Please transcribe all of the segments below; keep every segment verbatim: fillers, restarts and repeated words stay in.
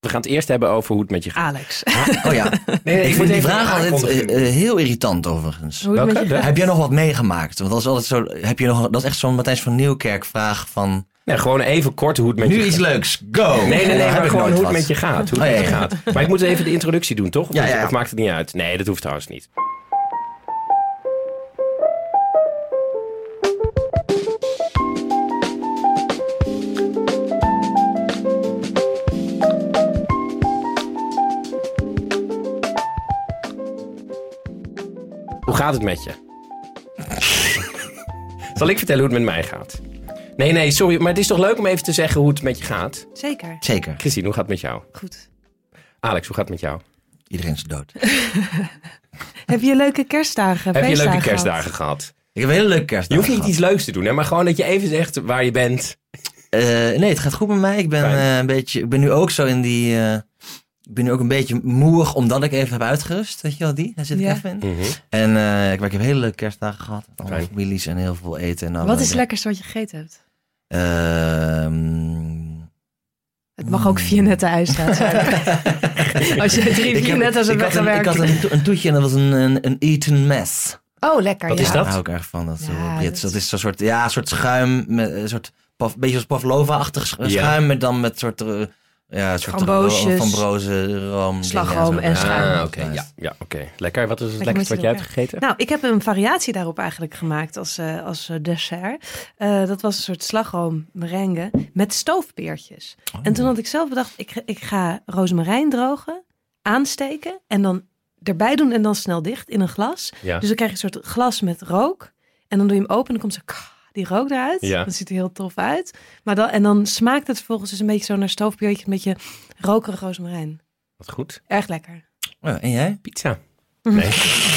We gaan het eerst hebben over hoe het met je gaat. Alex. Oh ja, nee, ik vind die vraag altijd uh, heel irritant overigens. Hoe het met je gaat? Heb jij nog wat meegemaakt? Want dat is altijd zo. Heb je nog? Dat is echt zo'n Matthijs van Nieuwkerk vraag van. Nee, gewoon even kort hoe het met nu je gaat. Nu iets leuks, go! Nee, nee, nee, maar maar gewoon hoe het wat. met je gaat. Hoe het oh, met ja, je ja. gaat. Maar ik moet even de introductie doen, toch? Of, ja, ja. of maakt het niet uit? Nee, dat hoeft trouwens niet. Hoe gaat het met je? Zal ik vertellen hoe het met mij gaat? Nee, nee, sorry. Maar het is toch leuk om even te zeggen hoe het met je gaat? Zeker. Zeker. Christine, hoe gaat het met jou? Goed. Alex, hoe gaat het met jou? Iedereen is dood. Heb je leuke kerstdagen? Heb je leuke gehad? kerstdagen gehad? Ik heb een hele leuke kerstdag Je hoeft niet gehad. iets leuks te doen, hè? Maar gewoon dat je even zegt waar je bent. Uh, nee, het gaat goed met mij. Ik ben, uh, een beetje, ik ben nu ook zo in die... Uh, ik ben nu ook een beetje moeig omdat ik even heb uitgerust. Weet je wel, die? Daar zit ik Ja. even in. Mm-hmm. En uh, ik, ik heb hele leuke kerstdagen gehad. Allemaal families en heel veel eten. En Wat is het lekkerste wat je gegeten hebt? Uh, Het mag ook Viennette ijsstaat zijn. Als je drie Viennette's hebt weggewerkt. Ik had een, een toetje en dat was een, een, een Eton mess. Oh, lekker. Wat ja. is dat? Daar hou ik erg van. Dat, Ja, Brits. dat dat is zo'n soort, ja, een soort schuim. Met, een soort paf, beetje als Pavlova-achtig schuim. Ja. Maar dan met soort... Uh, Ja, een soort Framboosjes, van brozen, room. slagroom ja, en schuim. Ah, oké. Ja, ja, oké. Lekker. Wat is het Lekker lekkerste wat met jij hebt gegeten? Nou, ik heb een variatie daarop eigenlijk gemaakt als, uh, als uh, dessert. Uh, dat was een soort slagroom merengue met stoofpeertjes. Oh. En toen had ik zelf bedacht, ik, ik ga rozemarijn drogen, aansteken en dan erbij doen en dan snel dicht in een glas. Ja. Dus dan krijg je een soort glas met rook. En dan doe je hem open en dan komt zo... die rook eruit. Ja. Dat ziet er heel tof uit. Maar dan, en dan smaakt het vervolgens dus een beetje zo naar stoofpeertje, een beetje rokerig rozemarijn. Wat goed. Erg lekker. Oh, en jij? Pizza. Nee.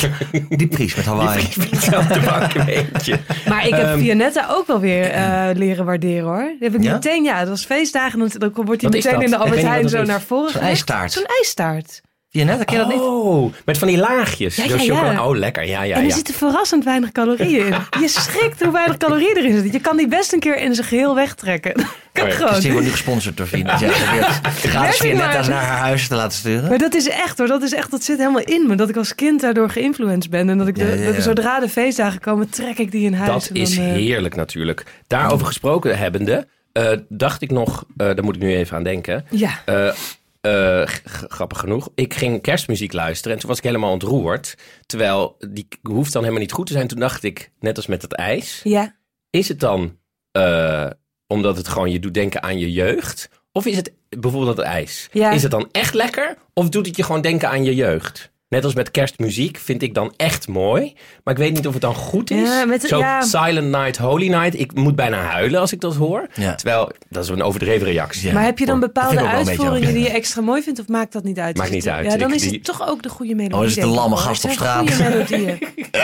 Die pries met Hawaii. Die pizza op de bank, weet je. Maar ik heb Um, Viennette ook wel weer uh, leren waarderen, hoor. Die heb ik ja? meteen, ja, het was feestdagen. Dan, dan wordt hij Wat is meteen dat? in de Albert Ik weet niet Heijn wat zo dat is. naar voren Zo'n gelegd. ijstaart. Zo'n ijstaart. Viennette, ken je dat niet? Oh, met van die laagjes. Ja, ja, Dus chocola- ja. Oh, lekker. Ja, ja, en er ja. zitten verrassend weinig calorieën in. Je schrikt hoe weinig calorieën erin zitten. Je kan die best een keer in zijn geheel wegtrekken. Kan Oh ja. gewoon. Dus die wordt nu gesponsord door Viennette. Ja, gratis Werkelijk Viennette's waar. naar haar huis te laten sturen. Maar dat is echt hoor, dat is echt, dat zit helemaal in me. Dat ik als kind daardoor geïnfluenced ben. En dat ik, de, Ja, ja, ja. dat zodra de feestdagen komen, trek ik die in huis. Dat en dan, is uh, heerlijk natuurlijk. Daarover gesproken hebbende, uh, dacht ik nog, uh, daar moet ik nu even aan denken. Ja. Uh, Uh, g- grappig genoeg. Ik ging kerstmuziek luisteren en toen was ik helemaal ontroerd. Terwijl die hoeft dan helemaal niet goed te zijn. Toen dacht ik, net als met het ijs. Ja. Is het dan uh, omdat het gewoon je doet denken aan je jeugd? Of is het bijvoorbeeld dat ijs? Ja. Is het dan echt lekker? Of doet het je gewoon denken aan je jeugd? Net als met kerstmuziek vind ik dan echt mooi. Maar ik weet niet of het dan goed is. Ja, met, Zo ja. Silent Night, Holy Night. Ik moet bijna huilen als ik dat hoor. Ja. Terwijl, dat is een overdreven reactie. Ja. Maar heb je dan Dat vind bepaalde ik ook wel een beetje uitvoeringen die je ook. extra mooi vindt? Of maakt dat niet uit? Maakt niet uit. Ja, dan Ik- is die- het toch ook de goede melodie. Oh, is het de denk ik, lamme hoor. gast op Het zijn straat? goede melodieën.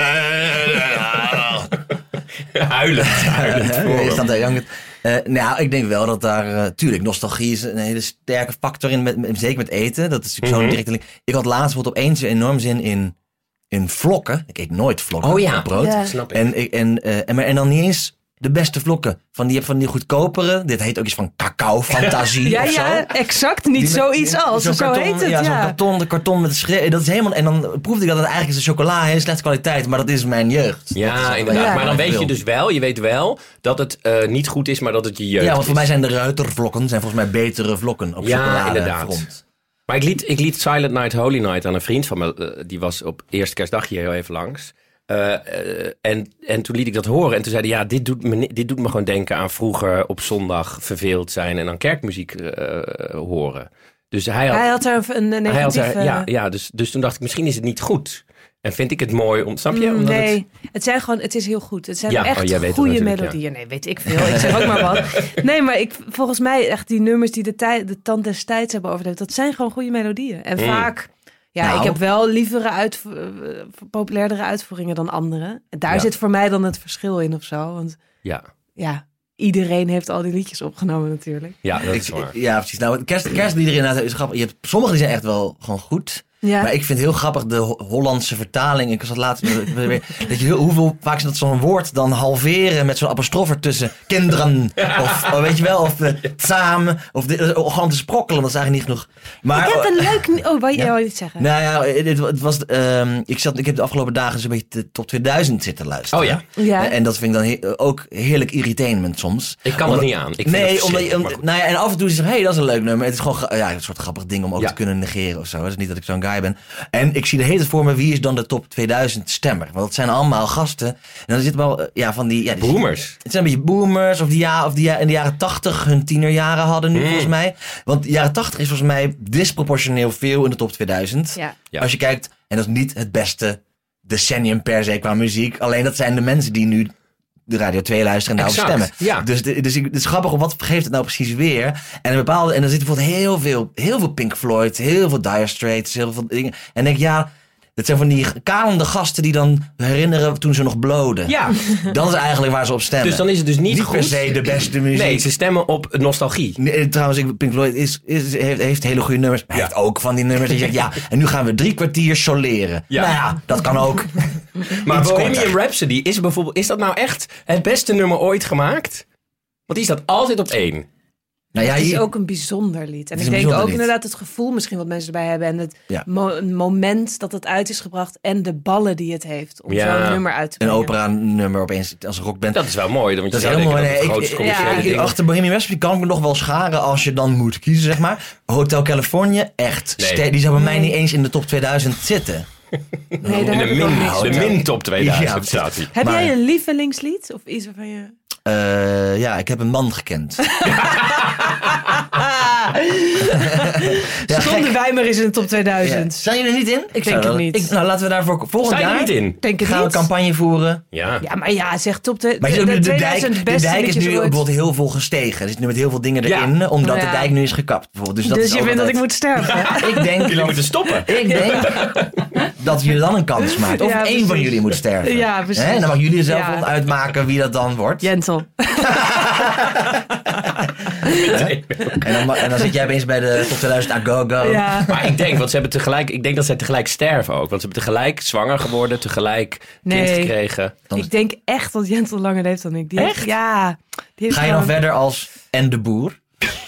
Huilend, huilend. Nee, is dat de jank- Uh, nou, ik denk wel dat daar... Uh, tuurlijk, nostalgie is een hele sterke factor in. Met, met, zeker met eten. Dat is natuurlijk Mm-hmm. zo'n directe link. Ik had laatst bijvoorbeeld opeens een enorm zin in, in vlokken. Ik eet nooit vlokken Oh ja, op brood. Ja. snap ik. En, ik- en, uh, en, maar, en dan niet eens de beste vlokken. Van die, van die goedkopere. Dit heet ook iets van cacao fantasie Ja, of zo. ja, exact. Niet Die met- zoiets die- als. zo'n Zo karton, heet het, ja. ja. Zo'n karton, de karton met schreeuw. Dat is helemaal... En dan proefde ik dat het eigenlijk is een chocola. Heel slechte kwaliteit. Maar dat is mijn jeugd. Dat Ja, is- inderdaad. Ja. Maar dan weet je wil. dus wel, je weet wel dat het uh, niet goed is, maar dat het je jeugd Ja, want voor is. mij zijn de ruitervlokken zijn volgens mij betere vlokken op Ja, chocolade inderdaad. front. Maar ik liet, ik liet Silent Night, Holy Night aan een vriend van me. Uh, die was op eerste kerstdag hier heel even langs. Uh, uh, en, en toen liet ik dat horen. En toen zei hij, ja, dit doet, me, dit doet me gewoon denken aan vroeger op zondag verveeld zijn en dan kerkmuziek uh, horen. Dus hij had, Hij had er een, een hij had negatieve... er, ja, ja dus, dus toen dacht ik, misschien is het niet goed. En vind ik het mooi om, snap je? Mm, Omdat nee, het, het zijn gewoon, het is heel goed. Het zijn Ja, echt oh, jij weet het goede natuurlijk, melodieën. Nee, weet ik veel. Ik zeg ook maar wat. Nee, maar ik, volgens mij echt die nummers die de, tij, de tand des tijds hebben overleefd, dat zijn gewoon goede melodieën. En Mm. vaak, ja, Nou. ik heb wel lievere, uitvo- uh, populairdere uitvoeringen dan anderen. En daar Ja. zit voor mij dan het verschil in of zo. Want ja, ja, iedereen heeft al die liedjes opgenomen natuurlijk. ja, dat is Ik- waar. ja, precies. Nou, kerst, kerstliederen inderdaad is grappig. Je hebt, sommige die zijn echt wel gewoon goed. Ja. Maar ik vind het heel grappig de Ho- Hollandse vertaling. Ik zat laatst dat je heel, hoeveel vaak ze dat zo'n woord dan halveren met zo'n apostrof ertussen. Kinderen. Of oh, weet je wel, of uh, samen. Of de, uh, gewoon te sprokkelen, dat is eigenlijk niet genoeg. Maar, Ik heb een leuk... nie- Oh, wat je Ja. wou iets zeggen? Nou ja, het, het was, um, ik, zat, ik heb de afgelopen dagen zo'n beetje de top tweeduizend zitten luisteren. Oh ja. Ja. En dat vind ik dan he- ook heerlijk irritainment soms. Ik kan Omdat- dat niet aan. Ik vind nee, het omdat je, verschrikkelijk, om- maar goed. nou ja, en af en toe is het hé, hey, dat is een leuk nummer. Het is gewoon gra- ja, een soort grappig ding om ook Ja. te kunnen negeren of zo. Het is niet dat ik zo'n guy ben. En ik zie de hele tijd voor me, wie is dan de top tweeduizend stemmer? Want het zijn allemaal gasten. En dan zitten wel uh, ja, van die... Ja, die Boomers. Het zijn een beetje boomers of die, ja, of die ja, in de jaren tachtig hun tienerjaren hadden nu Mm. volgens mij. Want de jaren tachtig is volgens mij disproportioneel veel in de top tweeduizend. Ja. Ja. Als je kijkt, en dat is niet het beste decennium per se qua muziek. Alleen dat zijn de mensen die nu de Radio twee luisteren en daarop Exact, stemmen. ja. Dus, de, dus ik, het is grappig, wat geeft het nou precies weer? En een bepaalde, en dan zit bijvoorbeeld heel veel, heel veel Pink Floyd, heel veel Dire Straits, heel veel dingen. En dan denk ik, ja, dat zijn van die kalende gasten die dan herinneren toen ze nog bloden. Ja, Dat is eigenlijk waar ze op stemmen. dus dan is het dus niet, niet goed. per se de beste muziek. Nee, ze stemmen op nostalgie. Nee, trouwens, ik- Pink Floyd is, is, heeft, heeft hele goede nummers. Maar hij Ja. heeft ook van die nummers die je zegt, ja, en nu gaan we drie kwartier soleren. Ja. Nou ja, dat kan ook. Maar Iets Bohemian korter. Rhapsody, is, bijvoorbeeld, is dat nou echt het beste nummer ooit gemaakt? Want die staat altijd op één. Nou ja, Het is hier- ook een bijzonder lied. En Het is ik een denk ook bijzonder lied. inderdaad het gevoel misschien wat mensen erbij hebben. En het Ja. mo- moment dat het uit is gebracht. En de ballen die het heeft om Ja. zo'n nummer uit te een brengen. opera nummer opeens als rockband. Dat is wel mooi, want je Dat is zou heel denken mooi. dat het Nee, grootste ik- commerciële ja, Ik- ding is. Achter Bohemian Rhapsody kan ik me nog wel scharen als je dan moet kiezen, zeg maar. Hotel California, echt. Nee. ste- Die zou bij mij Nee. niet eens in de top tweeduizend zitten. Nee, In daar heb de ik ook min, niks de mee. min top tweeduizend Ja, staat hij. Heb Maar- jij een lievelingslied? Of iets waarvan je... Uh, ja, ik heb een man gekend. ja, Zonder Wijmer is in de top Ja. tweeduizend. Zijn jullie er niet in? Ik denk zou het er- niet. Ik, nou, laten we daarvoor volgend Sta je jaar... er niet in? Denk het gaan we niet. een campagne voeren. Ja. Ja, maar ja, zeg top twee- Maar je ziet ook de nu de dijk, tweeduizend de beste dijk is liedjes nu ooit. bijvoorbeeld heel veel gestegen. Er zit nu met heel veel dingen Ja. erin, omdat Ja. de dijk nu is gekapt. Bijvoorbeeld. Dus, dat Dus is je ook vindt dat ik altijd- moet sterven? Ik denk Jullie dat, moeten stoppen. ik denk dat jullie dan een kans maakt. Of Ja, één precies. van jullie moet sterven. Ja, precies. Hè? En dan mag jullie er zelf Ja. wel uitmaken wie dat dan wordt. Jentel. En, dan, ma- en dan zit jij opeens bij de top tweeduizend A Go Go. Ja. Maar ik denk, want ze hebben tegelijk, ik denk dat zij tegelijk sterven ook. Want ze hebben tegelijk zwanger geworden, tegelijk Nee. kind gekregen. Dan- Ik denk echt dat Jentel langer leeft dan ik. Die heeft- Echt? ja. Die heeft Ga je dan gewoon- verder als En de Boer?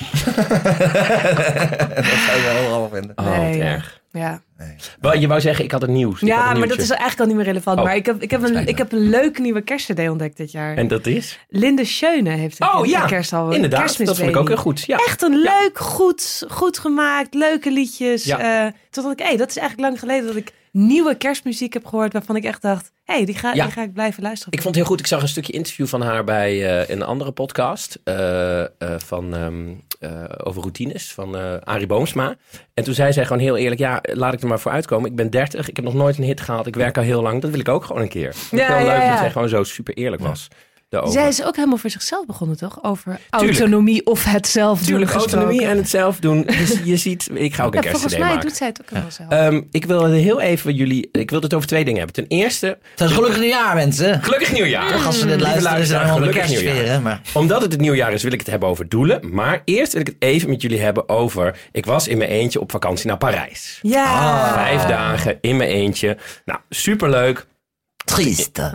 Dat zou je wel heel grappig vinden. Oh, Nee, wat ja. erg. Ja, Wel, je wou zeggen, ik had het nieuws. Ik had ja een maar dat nieuwtje. is eigenlijk al niet meer relevant. Oh. Maar ik heb, ik, heb een, Spijt me. ik heb een leuke nieuwe kerstcd ontdekt dit jaar. En dat is? Linde Schöne heeft een, Oh een ja, kerstalbum. inderdaad. Kerstmis Dat vond ik ook Baby. heel goed. Ja. Echt een leuk, goed, goed gemaakt, leuke liedjes. Ja. Eh, toen dacht ik, hé, dat is eigenlijk lang geleden dat ik nieuwe kerstmuziek heb gehoord waarvan ik echt dacht, hé, hey, die, ga, Ja. die ga ik blijven luisteren. Ik vond het heel goed. Ik zag een stukje interview van haar bij eh, een andere podcast. eh, eh, van, ehm, eh, over routines van eh Arie Boomsma. En toen zei zij gewoon heel eerlijk, ja, laat ik er maar voor uitkomen. Ik ben dertig, ik heb nog nooit een hit gehaald. Ik werk al heel lang. Dat wil ik ook gewoon een keer. Ik Ja, wel ja, leuk ja. dat zij gewoon zo super eerlijk was. daarover. Zij is ook helemaal voor zichzelf begonnen, toch? Over autonomie of het zelf doen. Tuurlijk, gesproken. autonomie en het zelf doen. Dus je ziet, ik ga ook een Ja, volgens kerstcd mij maken. doet zij het ook helemaal zelf. Ehm, ik wil heel even jullie... Ik wil het over twee dingen hebben. Ten eerste, Het is gelukkig nieuwjaar, mensen. gelukkig nieuwjaar. Toch, als ze dit Lieve luisteren, is er luisteraar, helemaal de gelukkig kerstsfeer, nieuwjaar. hè? Maar Omdat het het nieuwjaar is, wil ik het hebben over doelen. Maar eerst wil ik het even met jullie hebben over... Ik was in mijn eentje op vakantie naar Parijs. Ja. Ah. Vijf dagen in mijn eentje. Nou, superleuk. trieste.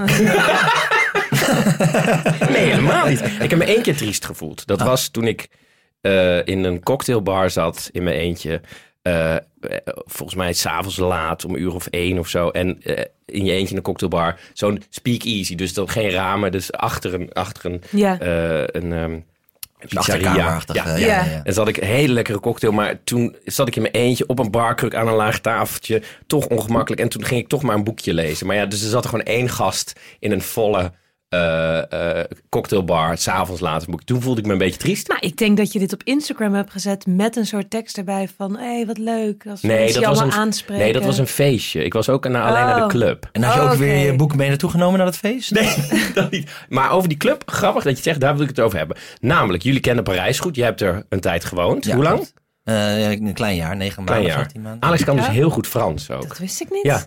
Nee, helemaal niet. Ik heb me één keer triest gevoeld. Dat was toen ik uh, in een cocktailbar zat in mijn eentje. Uh, volgens mij 's avonds laat, om een uur of één of zo. En uh, in je eentje in een cocktailbar. Zo'n speakeasy. Dus dan geen ramen. Dus achter een, achter een, Ja. uh, een um, pizzeria. Achterkamerachtig, Ja. ja. Ja, ja, ja. En zat ik een hele lekkere cocktail. Maar toen zat ik in mijn eentje op een barkruk aan een laag tafeltje. Toch ongemakkelijk. En toen ging ik toch maar een boekje lezen. Maar ja, dus er zat er gewoon één gast in een volle... Uh, uh, cocktailbar, 's avonds laat. Toen voelde ik me een beetje triest. Maar ik denk dat je dit op Instagram hebt gezet met een soort tekst erbij van, hé, hey, wat leuk. Als nee, mensen dat je was allemaal een, aanspreken. nee, dat was een feestje. Ik was ook naar, alleen Oh. naar de club. En had je Oh, ook oké. weer je boek mee naartoe genomen naar dat feest? Nee, dat niet. Maar over die club, grappig dat je het zegt, daar wil ik het over hebben. Namelijk, jullie kennen Parijs goed. Je hebt er een tijd gewoond. Ja, Hoe lang? klopt. Uh, een klein jaar, negen Klein maanden, jaar. vijftien maanden. Alex kan Ja. dus heel goed Frans ook. Dat wist ik niet. Ja. Oei.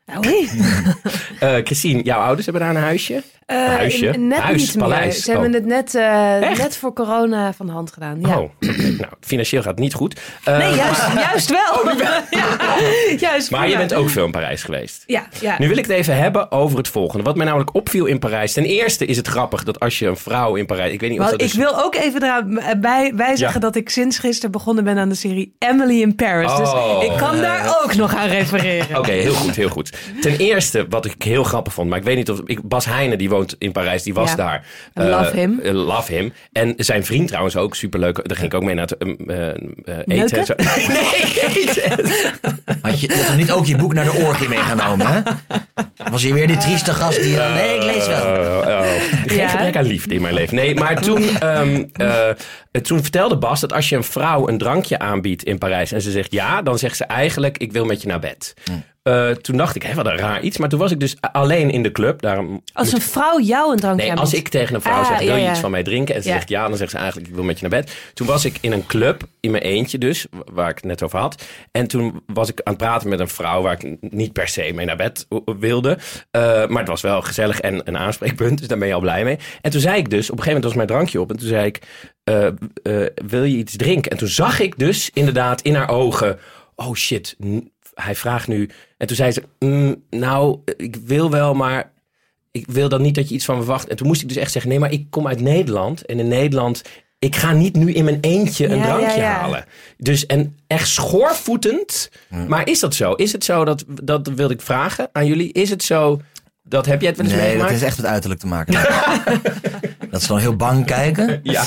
Oei. Uh, Christine, jouw ouders hebben daar een huisje? Uh, een huisje? Net Huis, niet paleis. meer. Ze oh. hebben het net, uh, net voor corona van de hand gedaan. Ja. Oh, okay. Nou, financieel gaat het niet goed. Uh, nee, juist, maar... juist wel. Oh, ja. juist maar je bent ook veel in Parijs geweest. Ja, ja. Nu wil ik het even hebben over het volgende. Wat mij namelijk opviel in Parijs. Ten eerste is het grappig dat als je een vrouw in Parijs... Ik weet niet of well, dat ik is... wil ook even eraan bij, bij zeggen ja. dat ik sinds gisteren begonnen ben aan de serie Emily in Paris. Oh. Dus ik kan uh, daar ook nog aan refereren. Oké, okay, heel goed, heel goed. Ten eerste, wat ik heel grappig vond, maar ik weet niet of... Ik, Bas Heijnen, die woont in Parijs, die was ja. daar. Uh, love him. Uh, love him. En zijn vriend trouwens ook, superleuk. Daar ging ik ook mee naar het uh, uh, eten. Zo. Nee, eten. Had je, je had niet ook je boek naar de orgie meegenomen, hè? Was je weer die trieste gast die... Uh, nee, ik lees wel. Uh, uh, geen ja. gebrek aan liefde in mijn leven. Nee, maar toen, um, uh, toen vertelde Bas dat als je een vrouw een drankje aanbiedt in Parijs en ze zegt ja, dan zegt ze eigenlijk, ik wil met je naar bed. Hmm. Uh, toen dacht ik, hé, wat een raar iets. Maar toen was ik dus alleen in de club. Daarom als een vrouw jou een drankje Nee, aanbiedt. als ik tegen een vrouw ah, zeg, wil je ja, ja. iets van mij drinken? En ze ja. zegt ja, dan zegt ze eigenlijk, ik wil met je naar bed. Toen was ik in een club, in mijn eentje dus, waar ik het net over had. En toen was ik aan het praten met een vrouw waar ik niet per se mee naar bed wilde. Uh, maar het was wel gezellig en een aanspreekpunt, dus daar ben je al blij mee. En toen zei ik dus, op een gegeven moment was mijn drankje op. En toen zei ik, uh, uh, wil je iets drinken? En toen zag ik dus inderdaad in haar ogen, oh shit, n- hij vraagt nu... En toen zei ze, mm, nou, ik wil wel, maar ik wil dan niet dat je iets van me verwacht. En toen moest ik dus echt zeggen, nee, maar ik kom uit Nederland. En in Nederland, ik ga niet nu in mijn eentje een ja, drankje ja, ja. halen. Dus, en echt schoorvoetend. Hmm. Maar is dat zo? Is het zo, dat, dat wilde ik vragen aan jullie. Is het zo, dat heb jij het wel eens nee, meegemaakt? Nee, dat is echt met uiterlijk te maken. Dat ze dan heel bang kijken. Ja,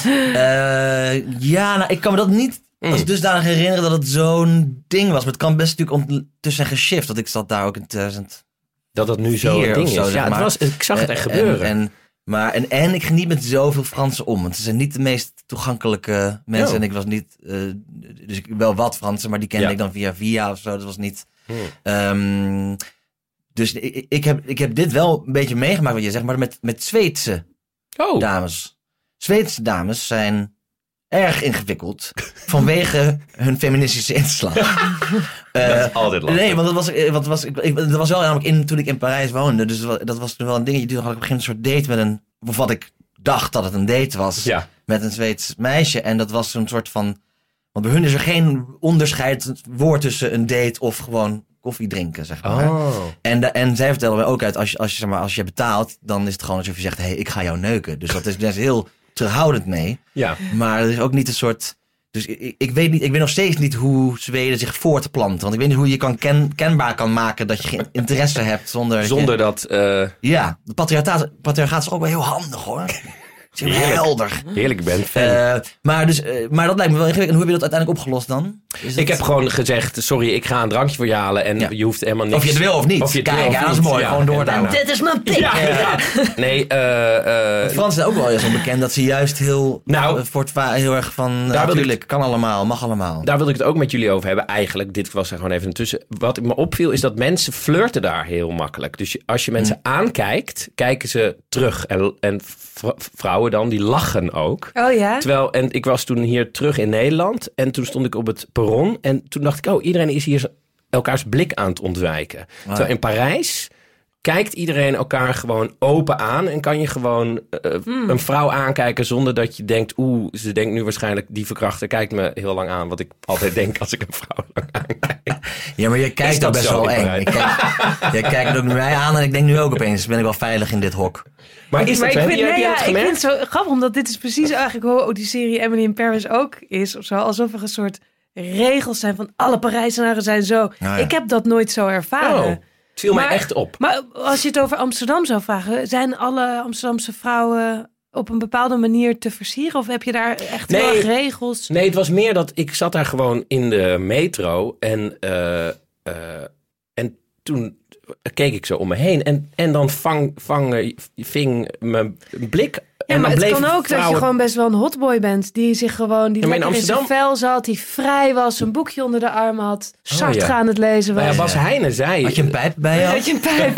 uh, ja nou, ik kan me dat niet... Mm. Als dusdanig herinneren dat het zo'n ding was. Maar het kan best natuurlijk ondertussen geshift. Want ik zat daar ook in tweeduizend Dat dat nu zo'n ding is. Zo, ja, het was, ik zag het echt en, gebeuren. En, en, maar, en, en ik geniet met zoveel Fransen om. Want ze zijn niet de meest toegankelijke mensen. Oh. En ik was niet... Uh, dus ik wel wat Fransen, maar die kende ja. ik dan via via of zo. Dat was niet... Hmm. Um, dus ik, ik, heb, ik heb dit wel een beetje meegemaakt wat je zegt. Maar met, met Zweedse oh. dames. Zweedse dames zijn... erg ingewikkeld vanwege hun feministische inslag. uh, dat is altijd lastig. Nee, want dat was, wat was, ik, ik, dat was wel namelijk in, toen ik in Parijs woonde. Dus dat was toen wel een dingetje. Toen had ik op een gegeven moment een soort date met een... of wat ik dacht dat het een date was. Ja. Met een Zweeds meisje. En dat was zo'n soort van... Want bij hun is er geen onderscheid woord tussen een date of gewoon koffie drinken, zeg maar. Oh. En, de, en zij vertellen mij ook uit, als je, als, je, zeg maar, als je betaalt, dan is het gewoon alsof je zegt, hé, hey, ik ga jou neuken. Dus dat is best heel... terughoudend mee. Ja. Maar er is ook niet een soort... Dus ik, ik weet niet, ik weet nog steeds niet hoe Zweden zich voortplant. Want ik weet niet hoe je kan ken, kenbaar kan maken dat je geen interesse hebt zonder... Zonder je, dat... Uh... Ja, de patriarchaat, patriarchaat is ook wel heel handig, hoor. Het is heel helder. Heerlijk, ik ben fan. Uh, maar, dus, uh, maar dat lijkt me wel ingewikkeld. En hoe heb je dat uiteindelijk opgelost dan? Is ik het... heb gewoon gezegd, sorry, ik ga een drankje voor je halen. En ja. je hoeft helemaal niks... Of je het wil of niet. Of je het Kijk, wil ja, of dat is niet. mooi. Ja. Gewoon doordouwen. Dit is mijn pik. Ja, ja. Nee, uh, uh, Frans is ook wel zo bekend dat ze juist heel... Nou, uh, voortva- heel erg van... Natuurlijk, kan allemaal, mag allemaal. Daar wil ik het ook met jullie over hebben. Eigenlijk, dit was er gewoon even tussen. Wat me opviel is dat mensen flirten daar heel makkelijk. Dus als je mensen hmm. aankijkt, kijken ze terug. En, en v- vrouwen dan, die lachen ook. Oh ja? Terwijl, en ik was toen hier terug in Nederland. En toen stond ik op het perron. En toen dacht ik, oh, iedereen is hier elkaars blik aan het ontwijken. Wow. Terwijl in Parijs kijkt iedereen elkaar gewoon open aan. En kan je gewoon uh, mm. een vrouw aankijken zonder dat je denkt... Oeh, ze denkt nu waarschijnlijk, die verkrachter kijkt me heel lang aan. Wat ik altijd denk als ik een vrouw lang aankijk. Ja, maar je kijkt ook best wel eng. Je kijkt, je kijkt ook naar mij aan en ik denk nu ook opeens... ben ik wel veilig in dit hok. Maar is maar dat ik zo? vind, nee, ja, ik vind het zo grappig, omdat dit is precies eigenlijk hoe die serie Emily in Paris ook is. Of zo, alsof er een soort regels zijn van alle Parijzenaren zijn zo. Nou ja. Ik heb dat nooit zo ervaren. Oh, het viel maar, mij echt op. Maar als je het over Amsterdam zou vragen, zijn alle Amsterdamse vrouwen op een bepaalde manier te versieren? Of heb je daar echt nee, wel regels? Nee, het was meer dat ik zat daar gewoon in de metro en, uh, uh, en toen keek ik zo om me heen. En, en dan vang, vang, ving mijn blik. Ja, en maar dan het kan ook vrouwen... dat je gewoon best wel een hotboy bent. Die zich gewoon, die ja, lekker in, in zijn vel zat. Die vrij was, een boekje onder de arm had. Sartre oh, ja. aan het lezen was. Nou ja, Bas Heijnen zei... Had je een pijp bij je? Had je een pijp?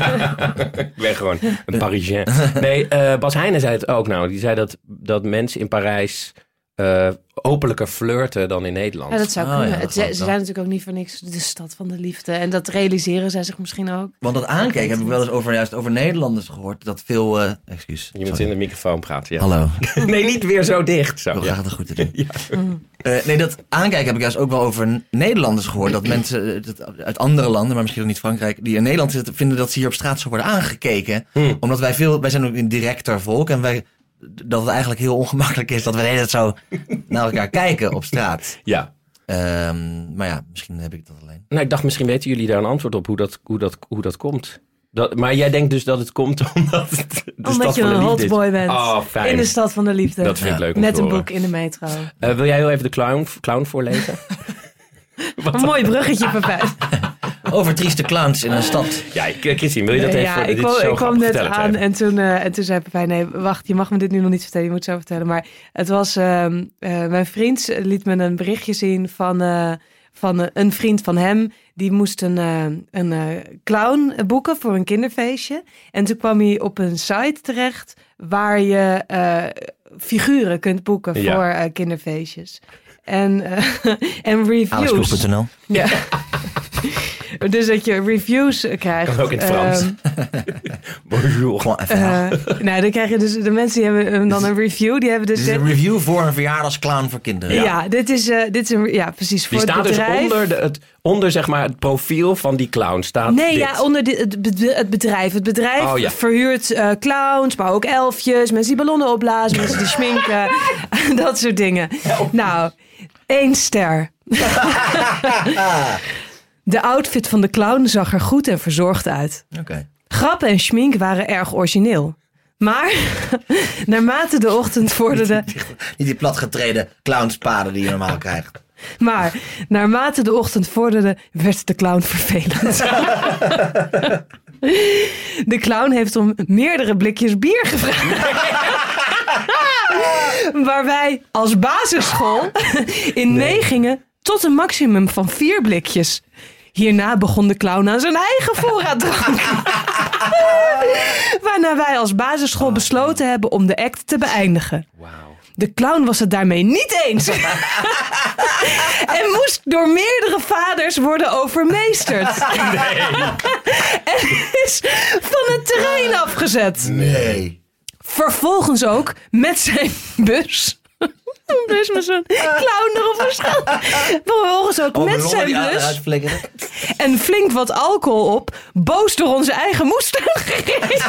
Ik ben gewoon een Parisien. Nee, uh, Bas Heijnen zei het ook nou. Die zei dat, dat mensen in Parijs... uh, openlijker flirten dan in Nederland. Ja, dat zou Oh, kunnen. ja, dat Het, zou ze wel. zijn natuurlijk ook niet voor niks de stad van de liefde. En dat realiseren zij zich misschien ook. Want dat aankijken heb ik wel eens over, juist over Nederlanders gehoord. Dat veel... Uh, excuus. Je moet sorry. in de microfoon praten, ja. Hallo. Nee, niet weer zo dicht. Zo. Ik wil Ja. graag het goed te doen. Ja. Uh, nee, dat aankijken heb ik juist ook wel over Nederlanders gehoord. Dat mensen uh, dat uit andere landen, maar misschien ook niet Frankrijk, die in Nederland zitten, vinden dat ze hier op straat zo worden aangekeken. Hmm. Omdat wij veel, wij zijn ook een directer volk en wij, dat het eigenlijk heel ongemakkelijk is dat we de hele tijd zo naar elkaar kijken op straat. Ja. Um, maar ja, misschien heb ik dat alleen. Nou, ik dacht, misschien weten jullie daar een antwoord op hoe dat, hoe dat, hoe dat komt. Dat, maar jij denkt dus dat het komt omdat het de Omdat stad je van de een liefde is. hotboy bent. Oh, fijn. In de stad van de liefde. Dat vind ik Ja. leuk om Met te een horen. boek in de metro. Uh, wil jij heel even de clown, clown voorlezen? Een mooi bruggetje, Pepijn. Over trieste clowns in een stad. Ja, Christine, wil je dat Nee, even... ja, ik dit is kwam, zo ik kwam grappig. net Vertel het aan even. en toen, uh, en toen zei Pepijn, nee, wacht, je mag me dit nu nog niet vertellen, je moet het zo vertellen. Maar het was, uh, uh, mijn vriend liet me een berichtje zien van, uh, van uh, een vriend van hem. Die moest een, uh, een uh, clown boeken voor een kinderfeestje. En toen kwam hij op een site terecht waar je uh, figuren kunt boeken Ja. voor uh, kinderfeestjes. En, uh, en reviews. Alex punt n l. Ja. Dus dat je reviews krijgt. Kan ook in het Frans. Ehm, Bonjour. Gewoon even. uh, nou, dan krijg je dus de mensen die hebben dan een review. Die hebben dus. Dit is een review voor een verjaardagsclown voor kinderen. ja. dit is, uh, dit is een, ja, precies. Die voor staat het dus bedrijf. onder, de, het, onder zeg maar, het profiel van die clown. Staat Nee, dit. ja, onder de, het, bed- het bedrijf. Het bedrijf Oh, ja. verhuurt uh, clowns, maar ook elfjes, mensen die ballonnen opblazen, mensen die schminken, dat soort dingen. Nou, één ster. De outfit van de clown zag er goed en verzorgd uit. Oké. Okay. Grappen en schmink waren erg origineel. Maar naarmate de ochtend vorderde... Niet die platgetreden clownspaden die je normaal krijgt. Maar naarmate de ochtend vorderde, werd de clown vervelend. De clown heeft om meerdere blikjes bier gevraagd. Waar wij als basisschool in meegingen tot een maximum van vier blikjes. Hierna begon de clown aan zijn eigen voorraad drank. Waarna wij als basisschool besloten hebben om de act te beëindigen. Wauw. De clown was het daarmee niet eens. En moest door meerdere vaders worden overmeesterd. Nee. En is van het terrein afgezet. Nee. Vervolgens ook met zijn bus. Een bus met zo'n clown erop verschil. Vervolgens ook Oh, met mijn zijn longen die bus. uitflikkeren. En flink wat alcohol op. Boos door onze eigen moestuin gereden.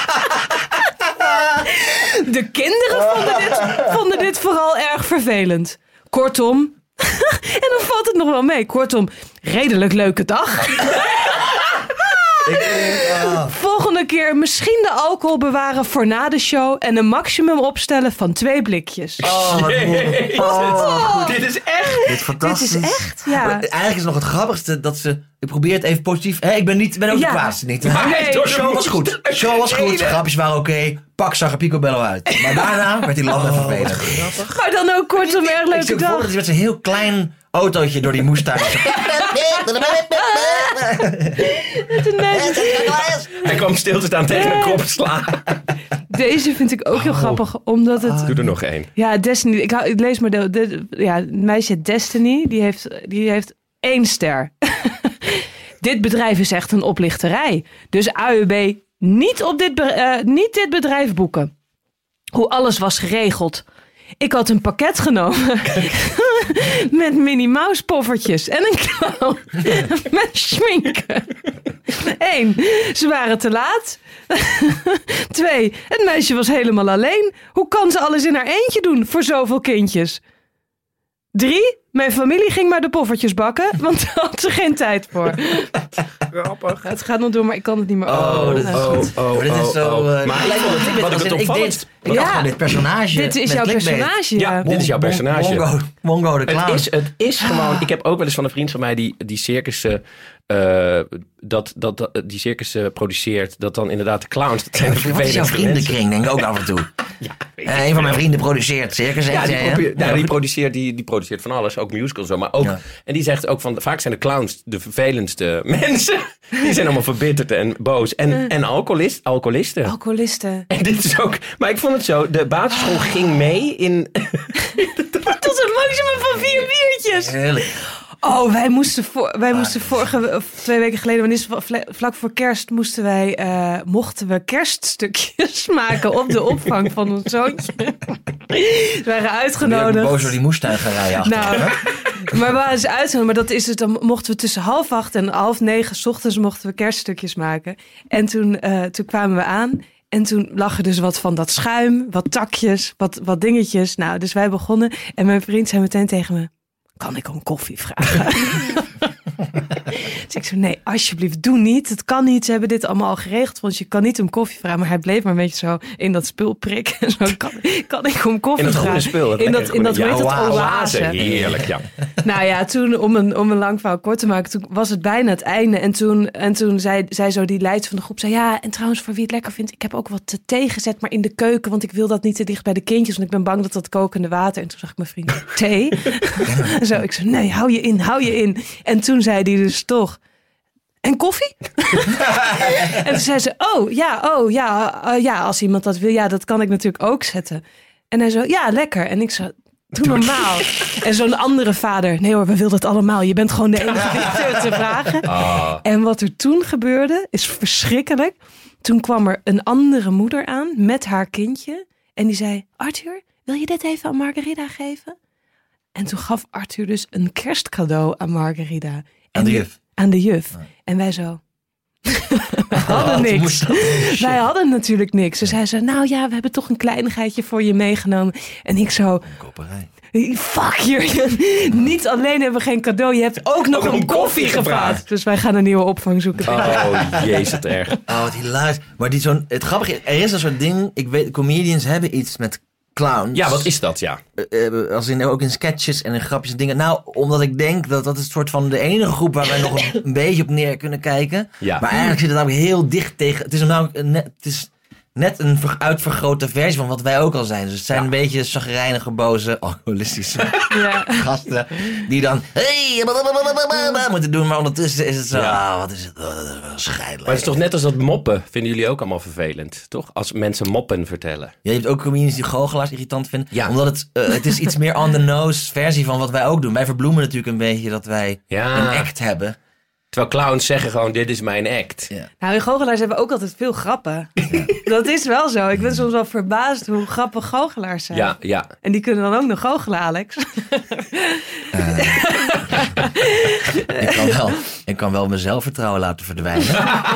De kinderen vonden dit, vonden dit vooral erg vervelend. Kortom. En dan valt het nog wel mee. Kortom, redelijk leuke dag. Ik, uh, Volgende keer misschien de alcohol bewaren voor na de show. En een maximum opstellen van twee blikjes. oh, wat mooi. Oh. Dit is echt... Dit is fantastisch. Dit is echt, ja. Maar eigenlijk is nog het grappigste dat ze... Ik probeer het even positief... Hè, ik ben, niet, ben ook Ja. de kwaadste niet. Maar Nee. De show was goed. De show was goed. Grapjes waren oké. Okay. Pak zag er picobello uit. Maar daarna werd hij lang en vervelend. Maar dan ook kortom erg Ik leuke zie ook voor dag. dat hij met zo'n heel klein autootje door die moestuin... Hij kwam stil te staan tegen een kop slaan. Deze vind ik ook heel grappig, omdat het... Doe er nog één. Ja, Destiny. Ik, hou, ik lees maar de, de ja, het meisje Destiny, die heeft, die heeft één ster. Dit bedrijf is echt een oplichterij. Dus A U B niet, op dit, be- uh, niet dit bedrijf boeken. Hoe alles was geregeld. Ik had een pakket genomen met Minnie Mouse poffertjes en een clown met schminken. Eén, ze waren te laat. Twee, het meisje was helemaal alleen. Hoe kan ze alles in haar eentje doen voor zoveel kindjes? Drie, mijn familie ging maar de poffertjes bakken, want daar had ze geen tijd voor. Grappig. Het gaat nog door, maar ik kan het niet meer. Oh, dit is, Nou, oh, goed. oh, dit is zo... oh. Uh, Maar het lijkt wel wat dat ik dit- het ik opvallend- deed- Ik Ja. dacht gewoon dit personage... Dit is met jouw clickbait. personage, ja. Ja, dit is jouw Mon- personage. Mongo, Mongo de clown. Het is, het is gewoon... Ik heb ook wel eens van een vriend van mij die, die circussen... Uh, dat, dat, dat, die circussen produceert. Dat dan inderdaad de clowns... Dat zijn de Wat is jouw vervelendste mensen. vriendenkring, denk ik ook af en toe. Ja, weet Uh, ik een van mijn veel. vrienden produceert circus. Ja, heeft die, hij, hè? probeert- ja, Ja, die, goed. produceert, die, die produceert van alles, ook musicals zo. Maar ook, Ja. en die zegt ook van, vaak zijn de clowns de vervelendste mensen. Die zijn allemaal verbitterd en boos. En, en alcoholist, alcoholisten. Alcoholisten. En dit is ook, maar ik vond het zo, de basisschool ging mee in, maximum van vier biertjes. Heerlijk. Oh, wij moesten, voor, wij moesten vorige, of twee weken geleden, wanneer is het, vlak voor kerst, moesten wij, uh, mochten we kerststukjes maken op de opvang van ons zoontje. We waren uitgenodigd. Ik boos door die moestuin gaan rijden achter. Nou, maar we waren ze uitgenodigd. Maar dat is het, dan mochten we tussen half acht en half negen 's ochtends mochten we kerststukjes maken. En toen, uh, toen kwamen we aan. En toen lag er dus wat van dat schuim, wat takjes, wat, wat dingetjes. Nou, dus wij begonnen. En mijn vriend zei meteen tegen me, kan ik om koffie vragen? Dus ik zei, nee, alsjeblieft, doe niet. Het kan niet, ze hebben dit allemaal al geregeld. Want je kan niet om koffie vragen. Maar hij bleef maar een beetje zo in dat spul prikken. Zo, kan, kan ik om koffie in dat vragen? Spul, dat in dat, in dat, ja, hoe heet dat, oase. Heerlijk, ja. Nou ja, toen, om een, om een lang verhaal kort te maken, toen was het bijna het einde. En toen, en toen zei, zei zo die leider van de groep, zei, ja, en trouwens, voor wie het lekker vindt, ik heb ook wat thee gezet, maar in de keuken, want ik wil dat niet te dicht bij de kindjes, want ik ben bang dat dat kokende water. En toen zag ik mijn vriend, thee? Zo, ik zei, nee, hou je in, hou je in. En toen zei hij dus toch, en koffie? En toen zei ze, oh ja, oh ja, uh, ja, als iemand dat wil, ja, dat kan ik natuurlijk ook zetten. En hij zo, ja, lekker. En ik zo, doe normaal. En zo'n andere vader, nee hoor, we willen het allemaal. Je bent gewoon de enige die het te vragen. Oh. En wat er toen gebeurde, is verschrikkelijk. Toen kwam er een andere moeder aan met haar kindje. En die zei, Arthur, wil je dit even aan Margarida geven? En toen gaf Arthur dus een kerstcadeau aan Margarida. Aan de juf? Aan de juf. Nee. En wij zo... wij hadden niks. Wij hadden natuurlijk niks. Dus hij zei, nou ja, we hebben toch een kleinigheidje voor je meegenomen. En ik zo... Kopperij. Fuck je. Niet alleen hebben we geen cadeau, je hebt ook nog een koffie gevraagd. Dus wij gaan een nieuwe opvang zoeken. Oh, jezus, het erg. Oh, wat hilarisch. Maar die zo'n, het grappige is, er is een soort ding, ik weet, comedians hebben iets met clowns. Ja, wat is dat, ja? Uh, als in, ook in sketches en in grapjes en dingen. Nou, omdat ik denk dat dat is een soort van de enige groep waar wij nog een, een beetje op neer kunnen kijken. Ja. Maar eigenlijk zit het namelijk heel dicht tegen... Het is namelijk net, het is net een uitvergrote versie van wat wij ook al zijn. Dus het zijn ja. een beetje chagrijnige, boze, alcoholistische ja. gasten. Die dan... Hey, moeten doen, maar ondertussen is het zo... Ja. Ah, wat is het? Scheidelijk. Maar het is toch net als dat moppen. Vinden jullie ook allemaal vervelend, toch? Als mensen moppen vertellen. Ja, je hebt ook comedians die goochelaars irritant vinden. Ja. Omdat het, uh, het is iets meer on the nose versie van wat wij ook doen. Wij verbloemen natuurlijk een beetje dat wij ja. een act hebben. Terwijl clowns zeggen gewoon, dit is mijn act. Ja. Nou, goochelaars hebben ook altijd veel grappen. Ja. Dat is wel zo. Ik ben soms wel verbaasd hoe grappig goochelaars zijn. Ja, ja. En die kunnen dan ook nog goochelen, Alex. Uh, ik, kan wel, ik kan wel mijn zelfvertrouwen laten verdwijnen.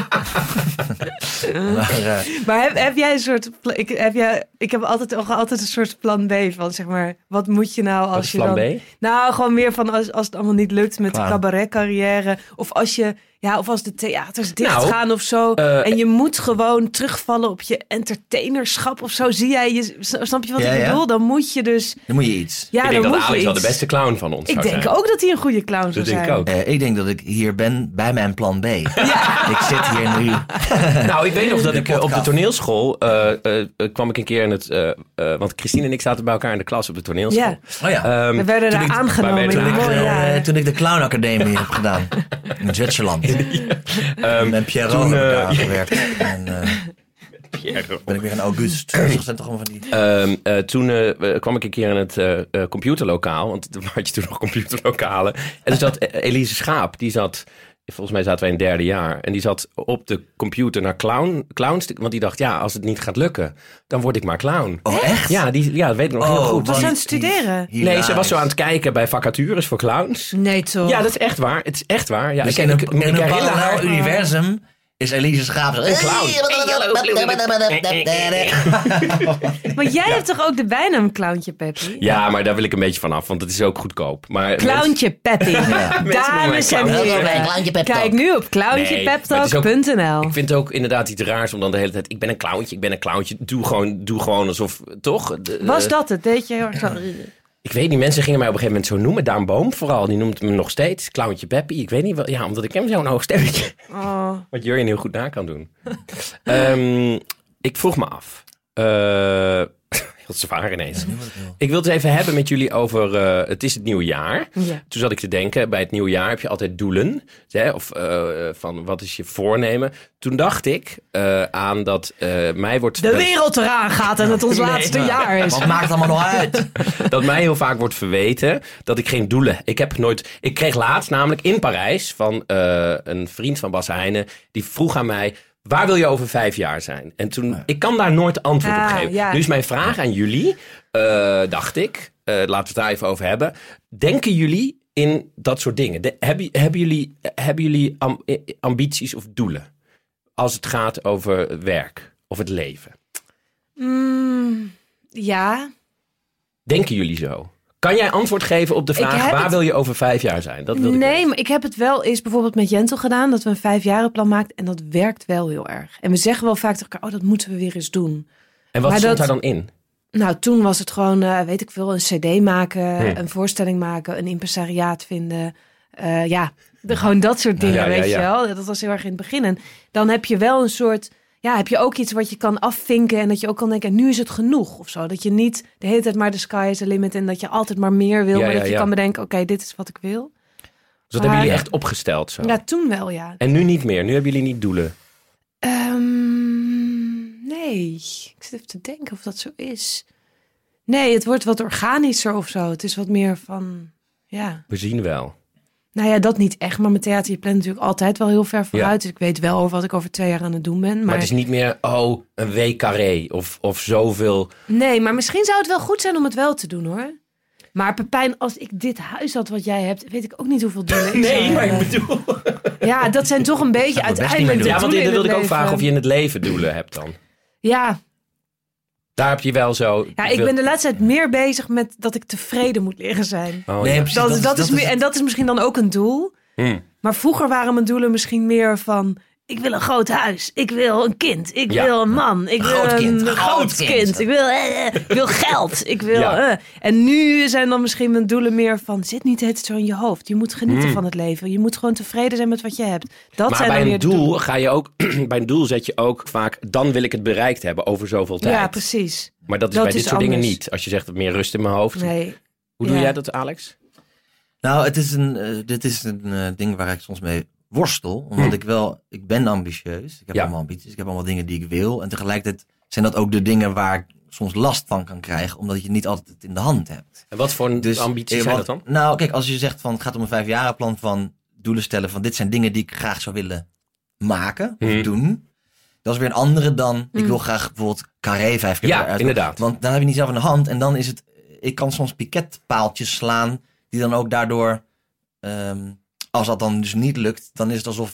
maar uh, maar heb, heb jij een soort... Ik heb, jij, ik heb altijd, altijd een soort plan B van, zeg maar... Wat moet je nou als wat is je plan dan... B? Nou, gewoon meer van als, als het allemaal niet lukt met Klaar. de cabaretcarrière. Of als je... Ja, of als de theaters dichtgaan nou, of zo. Uh, en je moet gewoon terugvallen op je entertainerschap of zo. Zie jij, je, snap je wat ja, ik bedoel? Ja. Dan moet je dus... Dan moet je iets. Ja, ik denk dan dat moet Alex je wel iets. de beste clown van ons Ik zou denk zijn. ook dat hij een goede clown zou dat zijn. Denk ik, ook. Uh, ik denk dat ik hier ben bij mijn plan B. Ja. Ik zit hier nu. Nou, ik weet nog dat ik uh, op de toneelschool... Uh, uh, uh, kwam ik een keer in het... Uh, uh, want Christine en ik zaten bij elkaar in de klas op de toneelschool. Ja. Oh ja. Um, we werden daar aangenomen. Toen ik, mooi, ja. uh, toen ik de clownacademie heb gedaan. In Zwitserland. Ja. Um, en Pierre Toen, heb ik daar uh, gewerkt. En, uh, ben ik weer in August. Dat zijn toch allemaal van die... Um, uh, toen uh, kwam ik een keer in het uh, uh, computerlokaal. Want toen had je toen nog computerlokalen. En er zat Elise Schaap. Die zat... Volgens mij zaten wij in het derde jaar. En die zat op de computer naar clown, clowns. Want die dacht, ja, als het niet gaat lukken, dan word ik maar clown. Oh, echt? Ja, die, ja dat weet ik nog oh, heel goed. Was ze aan het studeren? Nee, ze was zo aan het kijken bij vacatures voor clowns. Nee, toch? Ja, dat is echt waar. Het is echt waar. Ja, dus ik, in een, ik, in ik een parallel universum is Elise Schaap een clown. Maar jij hebt toch ook de bijnaam Clowntje Peppy? Ja, maar daar wil ik een beetje van af, want het is ook goedkoop. Maar Clowntje Peppy. Ja. Dames en heren. Kijk nu op clowntje pep talk punt n l. Ik vind het ook inderdaad iets raars om dan de hele tijd... Ik ben een clowntje, ik ben een clowntje. Doe gewoon, doe gewoon alsof... Toch? De, Was dat het? Deed je heel erg zo... Ik weet niet, mensen gingen mij op een gegeven moment zo noemen. Daan Boom vooral, die noemt me nog steeds Clowntje Peppy. Ik weet niet wel, ja, omdat ik hem zo'n hoog stemmetje. Oh. Wat Jurjen heel goed na kan doen. um, ik vroeg me af. Uh, Heel zwaar ineens. Nu wat ik wil. Ik wil het even hebben met jullie over... Uh, het is het nieuwe jaar. Ja. Toen zat ik te denken, bij het nieuwe jaar heb je altijd doelen. Hè? Of uh, van, wat is je voornemen? Toen dacht ik uh, aan dat uh, mij wordt... De wereld eraan gaat en het ons Nee, laatste maar- jaar is. Wat maakt het allemaal nog uit? dat mij heel vaak wordt verweten dat ik geen doelen... Ik heb nooit... Ik kreeg laatst namelijk in Parijs van uh, een vriend van Bas Heijnen. Die vroeg aan mij... Waar wil je over vijf jaar zijn? En toen, Ja. ik kan daar nooit antwoord op Ah, geven. ja. Nu is mijn vraag aan jullie, uh, dacht ik, uh, laten we het daar even over hebben. Denken jullie in dat soort dingen? De, hebben, hebben jullie, hebben jullie am, ambities of doelen? Als het gaat over werk of het leven. Mm, ja. Denken jullie zo? Kan jij antwoord geven op de Ik vraag, heb waar het- wil je over vijf jaar zijn? Dat wilde ik Nee, weten. maar ik heb het wel eens bijvoorbeeld met Jentel gedaan. Dat we een vijfjarenplan maakten. En dat werkt wel heel erg. En we zeggen wel vaak tegen elkaar, oh, dat moeten we weer eens doen. En wat maar stond dat- daar dan in? Nou, toen was het gewoon, uh, weet ik veel, een cd maken. Hm. Een voorstelling maken. Een impresariaat vinden. Uh, ja, de, gewoon dat soort dingen, Ja, ja, weet ja. je wel. Dat was heel erg in het begin. En dan heb je wel een soort... Ja, heb je ook iets wat je kan afvinken en dat je ook kan denken, nu is het genoeg of zo. Dat je niet de hele tijd maar de sky is the limit en dat je altijd maar meer wil. Ja, maar ja, dat je ja. kan bedenken, oké, dit is wat ik wil. Dus dat Maar- hebben jullie echt opgesteld zo. Ja, toen wel, ja. En nu niet meer. Nu hebben jullie niet doelen. Ehm, nee, ik zit even te denken of dat zo is. Nee, het wordt wat organischer of zo. Het is wat meer van, ja. We zien wel. Nou ja, dat niet echt. Maar mijn theater, je plant natuurlijk altijd wel heel ver vooruit. Dus ik weet wel over wat ik over twee jaar aan het doen ben. Maar, Maar, het is niet meer, oh, een week carré of, of zoveel. nee, maar misschien zou het wel goed zijn om het wel te doen, hoor. Maar Pepijn, als ik dit huis had wat jij hebt, weet ik ook niet hoeveel doelen ik zou hebben. bedoel... Ja, dat zijn toch een beetje Zou ik best uiteindelijk niet de Ja, want doelen dan in wilde ik het ook vragen leven. of je in het leven doelen hebt dan. Ja, Daar heb je wel zo... ja, ik ben de laatste tijd meer bezig met dat ik tevreden moet leren zijn. Oh, Nee, ja. precies. Dat, dat dat, is- is, dat meer, is- en dat is misschien dan ook een doel. Hm. Maar vroeger waren mijn doelen misschien meer van... Ik wil een groot huis. Ik wil een kind. Ik Ja. wil een man. Ik wil Groot kind, een groot groot kind. kind. Ik wil, eh, eh, ik wil geld. Ik wil, Ja. eh. En nu zijn dan misschien mijn doelen meer van... Zit niet het zo in je hoofd. Je moet genieten Hmm. van het leven. Je moet gewoon tevreden zijn met wat je hebt. Dat Maar zijn bij dan een meer de doel doelen. ga je ook... bij een doel zet je ook vaak... Dan wil ik het bereikt hebben over zoveel tijd. Ja, precies. Maar dat is Dat bij dit is soort dingen anders. niet. Als je zegt, meer rust in mijn hoofd. Nee. Hoe doe Ja. jij dat, Alex? Nou, het is een, eh, dit is een eh, ding waar ik soms mee worstel. Omdat Hm. ik wel, ik ben ambitieus. Ik heb Ja. allemaal ambities. Ik heb allemaal dingen die ik wil. En tegelijkertijd zijn dat ook de dingen waar ik soms last van kan krijgen. Omdat je niet altijd het in de hand hebt. En wat voor Dus, ambities eh, zijn wat- dat dan? Nou, kijk, als je zegt van het gaat om een vijfjarenplan van doelen stellen. Van dit zijn dingen die ik graag zou willen maken of Hm. doen. Dat is weer een andere dan, ik Hm. wil graag bijvoorbeeld carré vijf keer Ja, per jaar. inderdaad. Want dan heb je niet zelf in de hand. En dan is het, ik kan soms piketpaaltjes slaan. Die dan ook daardoor, ehm, als dat dan dus niet lukt. Dan is het alsof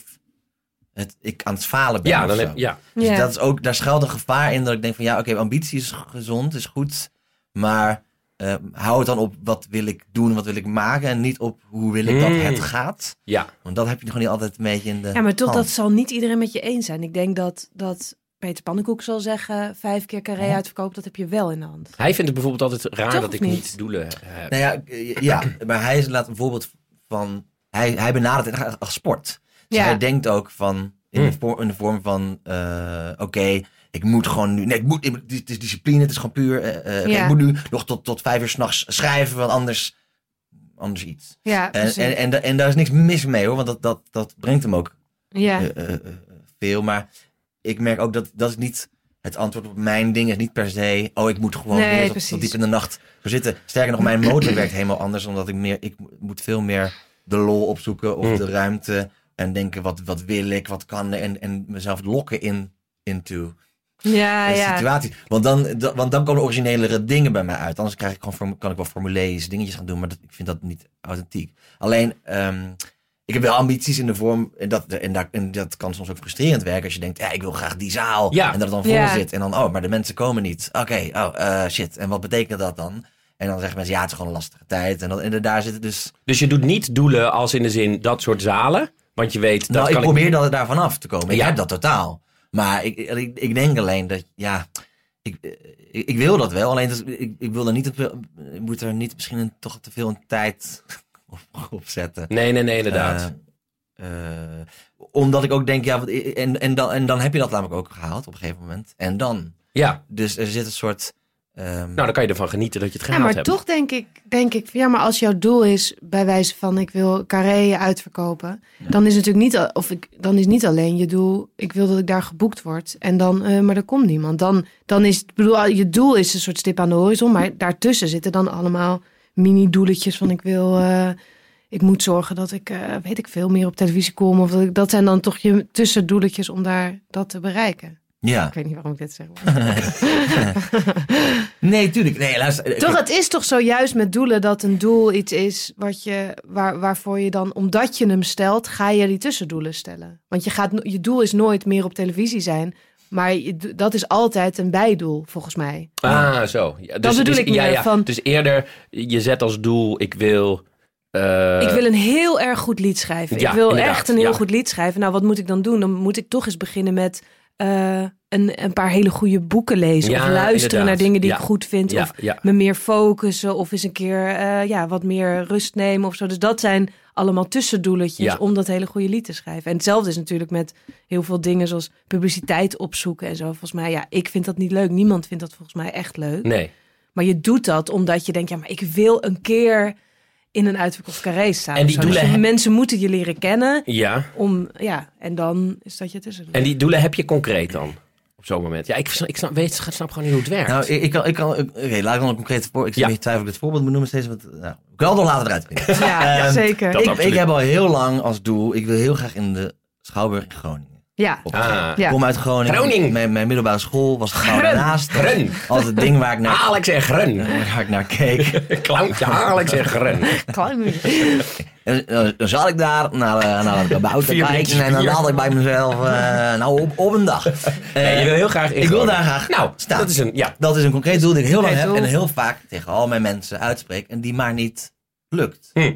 het, ik aan het falen ben. Ja, of dan zo. heb, ja. Dus Ja. dat is ook, daar schuilt een gevaar in dat ik denk van ja, oké, ambitie is gezond, is goed. Maar eh, hou het dan op wat wil ik doen, wat wil ik maken. En niet op hoe wil ik dat Mm. het gaat. ja. Want dat heb je gewoon niet altijd een beetje in de Ja, maar toch, hand. dat zal niet iedereen met je eens zijn. Ik denk dat, dat Peter Pannenkoek zal zeggen... vijf keer carré uitverkoop, dat heb je wel in de hand. Hij vindt het bijvoorbeeld altijd raar Toch dat of ik niet? niet doelen heb. Nou ja, eh, ja, maar hij is laat een voorbeeld van, hij, hij benadert het echt als sport. Dus Ja. hij denkt ook van, in, Mm. de, vorm, in de vorm van, eh, oké, ik moet gewoon nu, nee, ik moet, het is discipline, het is gewoon puur, eh, eh, Ja. ik moet nu nog tot, tot vijf uur s'nachts schrijven, want anders, anders iets. Ja, En, precies. en, en, da- en daar is niks mis mee hoor, want dat, dat, dat brengt hem ook ja. eh, eh, eh, veel. Maar ik merk ook dat dat is niet het antwoord op mijn ding. Is niet per se, oh ik moet gewoon Nee, weer tot, precies. tot diep in de nacht zo zitten. Sterker nog, mijn motor werkt helemaal anders. Omdat ik meer, ik moet veel meer de lol opzoeken of Mm. de ruimte. En denken, wat, wat wil ik, wat kan er. En, en mezelf lokken in, into ja, de ja. situatie. Want dan, da- want dan komen originelere dingen bij mij uit. Anders krijg ik gewoon, form- kan ik wel formules, dingetjes gaan doen. Maar dat, ik vind dat niet authentiek. Alleen, ehm, ik heb wel ambities in de vorm. En dat, en, daar, en dat kan soms ook frustrerend werken. Als je denkt, ja, ik wil graag die zaal. Ja. En dat het dan vol Ja. zit. En dan, oh, maar de mensen komen niet. Oké, oh, eh, shit. En wat betekent dat dan? En dan zeggen mensen, ja, het is gewoon een lastige tijd. En, dan, en daar zitten dus... Dus je doet niet doelen als in de zin dat soort zalen. Want je weet, dat nou, ik kan probeer dat daar vanaf te komen. Ik Ja. heb dat totaal. Maar ik, ik, ik denk alleen dat, ja... Ik, ik, ik wil dat wel, alleen dat, ik, ik wil er niet te veel... Ik moet er niet misschien een, toch te veel een tijd op, op zetten. Nee, nee, nee, inderdaad. Eh, eh, omdat ik ook denk, ja, wat- en, en, dan, en dan heb je dat namelijk ook gehaald op een gegeven moment. En dan... ja, Dus er zit een soort... Um, Nou, dan kan je ervan genieten dat je het Ja, gehaald maar hebt. toch denk ik, denk ik, ja, maar als jouw doel is, bij wijze van ik wil Carré uitverkopen, ja. dan is het natuurlijk niet, of ik, dan is niet alleen je doel, ik wil dat ik daar geboekt word en dan, uh, maar er komt niemand. Dan, dan is, ik bedoel, je doel is een soort stip aan de horizon, maar daartussen zitten dan allemaal mini-doeletjes van ik wil, uh, ik moet zorgen dat ik, uh, weet ik veel, meer op televisie kom. Of dat, ik, dat zijn dan toch je tussendoeletjes om daar dat te bereiken. Ja. Ik weet niet waarom ik dit zeg. nee, tuurlijk. Nee, luister. Toch, het is toch zo juist met doelen dat een doel iets is wat je, waar, waarvoor je dan, omdat je hem stelt, ga je die tussendoelen stellen. Want je, gaat, je doel is nooit meer op televisie zijn. Maar je, dat is altijd een bijdoel, volgens mij. Ah, zo. Ja, dus, dat bedoel dus, ik meer. Ja, ja. Van, dus eerder, je zet als doel, ik wil... Uh... Ik wil een heel erg goed lied schrijven. Ja, ik wil inderdaad, echt een heel ja. goed lied schrijven. Nou, wat moet ik dan doen? Dan moet ik toch eens beginnen met uh, een, een paar hele goede boeken lezen. Ja, of luisteren inderdaad. naar dingen die ja. ik goed vind. Ja, of ja. me meer focussen. Of eens een keer uh, ja, wat meer rust nemen of zo. Dus dat zijn allemaal tussendoeletjes ja. om dat hele goede lied te schrijven. En hetzelfde is natuurlijk met heel veel dingen zoals publiciteit opzoeken en zo. Volgens mij, ja, ik vind dat niet leuk. Niemand vindt dat volgens mij echt leuk. Nee. Maar je doet dat omdat je denkt, ja, maar ik wil een keer in een uitverkocht Carré staan. En die doelen dus heb... mensen moeten je leren kennen. Ja. Om, ja, en dan is dat je tussen. En die doelen heb je concreet dan? Op zo'n moment. Ja, ik, ik snap, weet, snap gewoon niet hoe het werkt. Nou, ik, ik kan... Ik kan Oké, okay, laat ik dan een concreet voor. Ik zit ja. niet twijfel of ik het voorbeeld benoemen steeds. Want, nou, ik kan het later eruit vinden. Ja, um, zeker. Ik, ik heb al heel lang als doel, ik wil heel graag in de Schouwburg in Groningen. Ja. Ah. Ik kom uit Groningen. Groningen. Mijn, mijn middelbare school was gewoon daarnaast. Grun. Altijd het ding waar ik naar... Alex en Grun. Waar ik naar keek. Klauwtje Alex en Grun. En uh, dan zat ik daar naar, uh, naar de kabouter kijken en dan had ik bij mezelf, uh, nou op, op een dag. Uh, nee, je wil heel graag in Ik wil daar graag nou, staan. Dat is, een, ja. dat is een concreet doel dat ik heel lang heb doel. en heel vaak tegen al mijn mensen uitspreek en die maar niet lukt. Hm.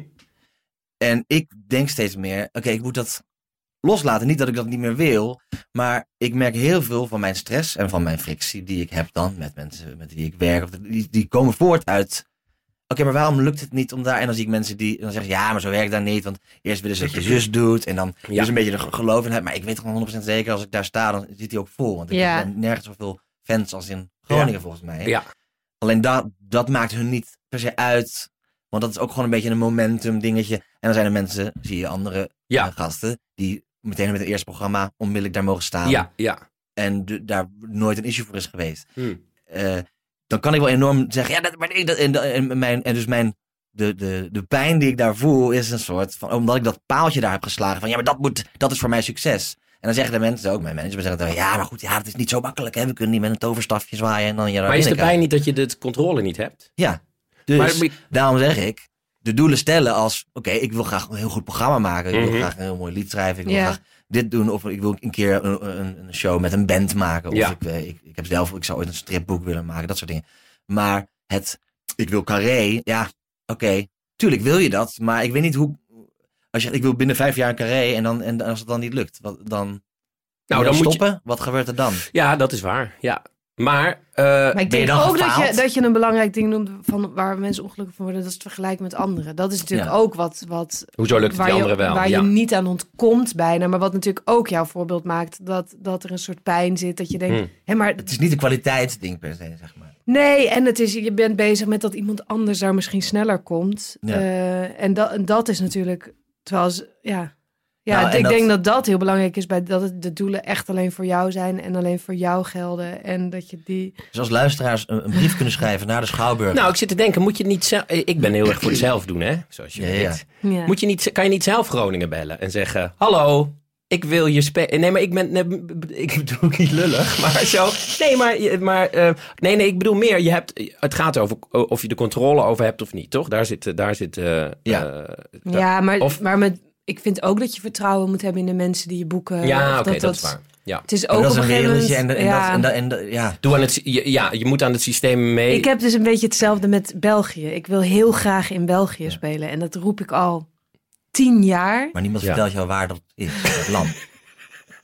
En ik denk steeds meer, oké, okay, ik moet dat loslaten. Niet dat ik dat niet meer wil, maar ik merk heel veel van mijn stress en van mijn frictie die ik heb dan met mensen met wie ik werk. Of die, die komen voort uit, oké, okay, maar waarom lukt het niet om daar... En dan zie ik mensen die dan zeggen, ja, maar zo werkt dat niet. Want eerst willen ze dat je zus doet en dan ja. dus een beetje er geloof in hebt. Maar ik weet gewoon honderd procent zeker, als ik daar sta, dan zit hij ook vol. Want ik ja. heb nergens zoveel fans als in Groningen ja. volgens mij. Ja. Alleen dat, dat maakt hun niet per se uit. Want dat is ook gewoon een beetje een momentum dingetje. En dan zijn er mensen, zie je andere ja. uh, gasten, die meteen met het eerste programma onmiddellijk daar mogen staan. Ja, ja. En de, daar nooit een issue voor is geweest. Hmm. Uh, dan kan ik wel enorm zeggen, ja, dat, maar ik, dat, en, en, mijn, en dus mijn, de, de, de pijn die ik daar voel is een soort van, omdat ik dat paaltje daar heb geslagen van, ja, maar dat moet, dat is voor mij succes. En dan zeggen de mensen ook, mijn management zeggen dan, ja, maar goed, ja, het is niet zo makkelijk, hè, we kunnen niet met een toverstafje zwaaien en dan je Maar is de pijn niet dat je de controle niet hebt? Ja, dus maar, daarom zeg ik, de doelen stellen als, oké, okay, ik wil graag een heel goed programma maken, ik wil mm-hmm. graag een heel mooi lied schrijven, ik wil ja. graag dit doen, of ik wil een keer een, een, een show met een band maken, of ja. ik, ik, ik heb zelf, ik zou ooit een stripboek willen maken, dat soort dingen. Maar het, ik wil Carré, ja, oké, okay, tuurlijk wil je dat, maar ik weet niet hoe, als je, ik wil binnen vijf jaar een Carré en, dan, en als het dan niet lukt, wat, dan, nou, dan, dan stoppen, je... wat gebeurt er dan? Ja, dat is waar, ja. Maar, uh, maar ik denk ook gefaald? dat je, dat je een belangrijk ding noemt van waar mensen ongelukkig van worden, dat is het vergelijken met anderen. Dat is natuurlijk ja. ook wat, wat... Hoezo lukt het die anderen wel? Waar ja. je niet aan ontkomt bijna, maar wat natuurlijk ook jouw voorbeeld maakt, dat, dat er een soort pijn zit, dat je denkt... Hmm. Hé, maar het is niet een kwaliteitsding per se, zeg maar. Nee, en het is, je bent bezig met dat iemand anders daar misschien sneller komt. Ja. Uh, en, dat, en dat is natuurlijk, terwijl, ja... Ja, nou, ik dat... denk dat dat heel belangrijk is, bij dat het de doelen echt alleen voor jou zijn en alleen voor jou gelden. En dat je die... Dus als luisteraars een, een brief kunnen schrijven naar de Schouwburg. Nou, ik zit te denken, moet je niet zelf... Ik ben heel erg voor het zelf doen, hè? Zoals je ja, weet. Ja. Ja. Moet je niet, kan je niet zelf Groningen bellen en zeggen... Hallo, ik wil je spelen... Nee, maar ik ben... Nee, ik bedoel niet lullig, maar zo... Nee, maar... maar uh, nee, nee, ik bedoel meer. Je hebt, het gaat over of je de controle over hebt of niet, toch? Daar zit... Daar zit uh, ja, uh, ja maar, of, maar met... Ik vind ook dat je vertrouwen moet hebben in de mensen die je boeken. Ja, oké, okay, dat, dat is waar. Ja. Het is ook dat is op een wereldje en, de, en, ja. dat, en, de, en de, ja. Doe aan het, ja, je moet aan het systeem mee. Ik heb dus een beetje hetzelfde met België. Ik wil heel graag in België ja. spelen. En dat roep ik al tien jaar. Maar niemand ja. vertelt jou waar dat is, dat land.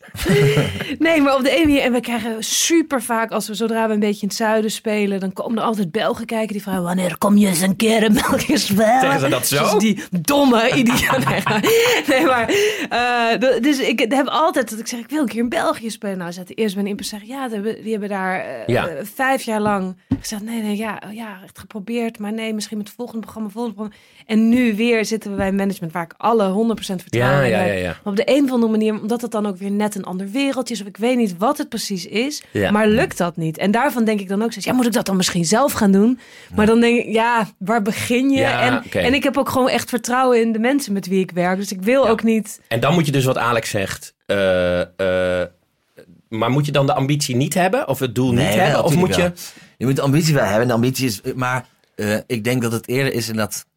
Nee, maar op de ene manier... En we krijgen super vaak, als we zodra we een beetje in het zuiden spelen... dan komen er altijd Belgen kijken die vragen... wanneer kom je eens een keer in België spelen? Zeggen ze dat zo? Dus die domme idioot. Nee, maar... Uh, dus ik heb altijd dat ik zeg... ik wil een keer in België spelen. Nou, zaten eerst mijn impers zeggen... ja, die hebben, die hebben daar uh, ja. uh, vijf jaar lang gezegd... nee, nee, ja, ja, echt geprobeerd... maar nee, misschien met het volgende programma, volgende programma. En nu weer zitten we bij management... waar ik alle honderd procent vertrouwen ja, in ja, heb. ja, ja. Maar op de een of andere manier... omdat het dan ook weer net een ander wereldje is... of ik weet niet wat het precies is... Ja. maar lukt dat niet. En daarvan denk ik dan ook... ja, moet ik dat dan misschien zelf gaan doen? Maar dan denk ik, ja, waar begin je? Ja, en, okay. en ik heb ook gewoon echt vertrouwen in de mensen met wie ik werk. Dus ik wil ja. ook niet... En dan moet je dus wat Alex zegt... Uh, uh, maar moet je dan de ambitie niet hebben? Of het doel nee, niet wel, hebben? Of moet je... Wel. Je moet de ambitie wel hebben. De ambitie is... Maar uh, ik denk dat het eerder is in dat...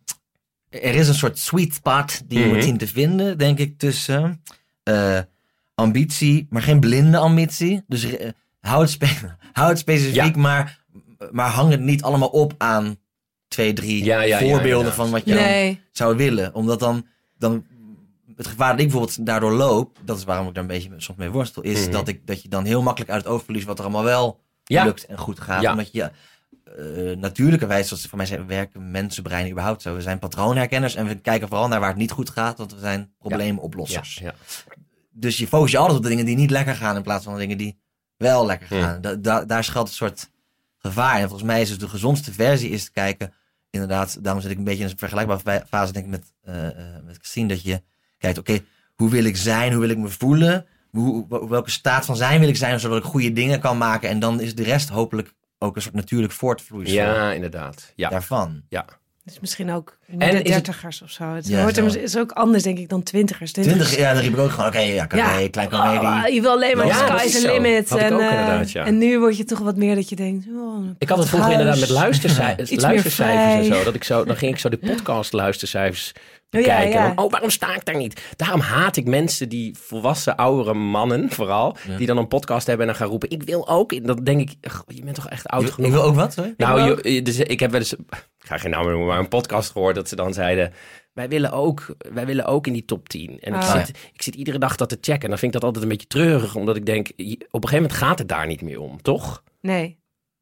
Er is een soort sweet spot die je mm-hmm. moet zien te vinden, denk ik, tussen uh, ambitie, maar geen blinde ambitie. Dus uh, hou, het spe- hou het specifiek, ja. maar, maar hang het niet allemaal op aan twee, drie ja, ja, voorbeelden ja, ja, van wat je nee. zou willen. Omdat dan, dan het gevaar dat ik bijvoorbeeld daardoor loop, dat is waarom ik daar een beetje soms mee worstel, is mm-hmm. dat, ik, dat je dan heel makkelijk uit het oog verliest wat er allemaal wel ja. lukt en goed gaat. Ja. Omdat je... Uh, natuurlijkerwijs, zoals voor mij zijn, werken mensenbreinen überhaupt zo. We zijn patroonherkenners en we kijken vooral naar waar het niet goed gaat, want we zijn probleemoplossers. Ja, ja. Dus je focust je altijd op de dingen die niet lekker gaan in plaats van de dingen die wel lekker gaan. Hmm. Da- da- daar schuilt een soort gevaar. En volgens mij is dus de gezondste versie is te kijken, inderdaad, daarom zit ik een beetje in een vergelijkbare fase denk ik met, uh, uh, met Christine, dat je kijkt, oké, okay, hoe wil ik zijn, hoe wil ik me voelen, hoe, welke staat van zijn wil ik zijn, zodat ik goede dingen kan maken en dan is de rest hopelijk ook een soort natuurlijk voortvloeisel. Ja, inderdaad. Ja. Daarvan. Ja. Dus misschien ook in en de dertigers het... of zo. Het ja, hoort zo. er, is ook anders, denk ik, dan twintigers. Twintig, ja, dan riep ik ook gewoon, oké, okay, ja, carré, ja. klein comedie. Oh, je wil alleen maar ja, sky is the limit. Had en, ik ook uh, inderdaad, ja. En nu word je toch wat meer dat je denkt... Oh, ik had het vroeger huis. inderdaad met luistercijfers, luistercijfers en zo. Dat ik zo. Dan ging ik zo de podcast luistercijfers bekijken. Ja, ja. En dan, oh, waarom sta ik daar niet? Daarom haat ik mensen die volwassen, oudere mannen vooral, ja. die dan een podcast hebben en dan gaan roepen, ik wil ook. En dan denk ik, je bent toch echt oud je, genoeg. Ik wil ook wat, sorry? Nou, ik, je, dus ik heb wel eens, ik ga geen naam noemen, maar een podcast gehoord dat ze dan zeiden, wij willen ook, wij willen ook in die top tien. En ah. ik, zit, ik zit iedere dag dat te checken. En dan vind ik dat altijd een beetje treurig, omdat ik denk, op een gegeven moment gaat het daar niet meer om, toch? Nee.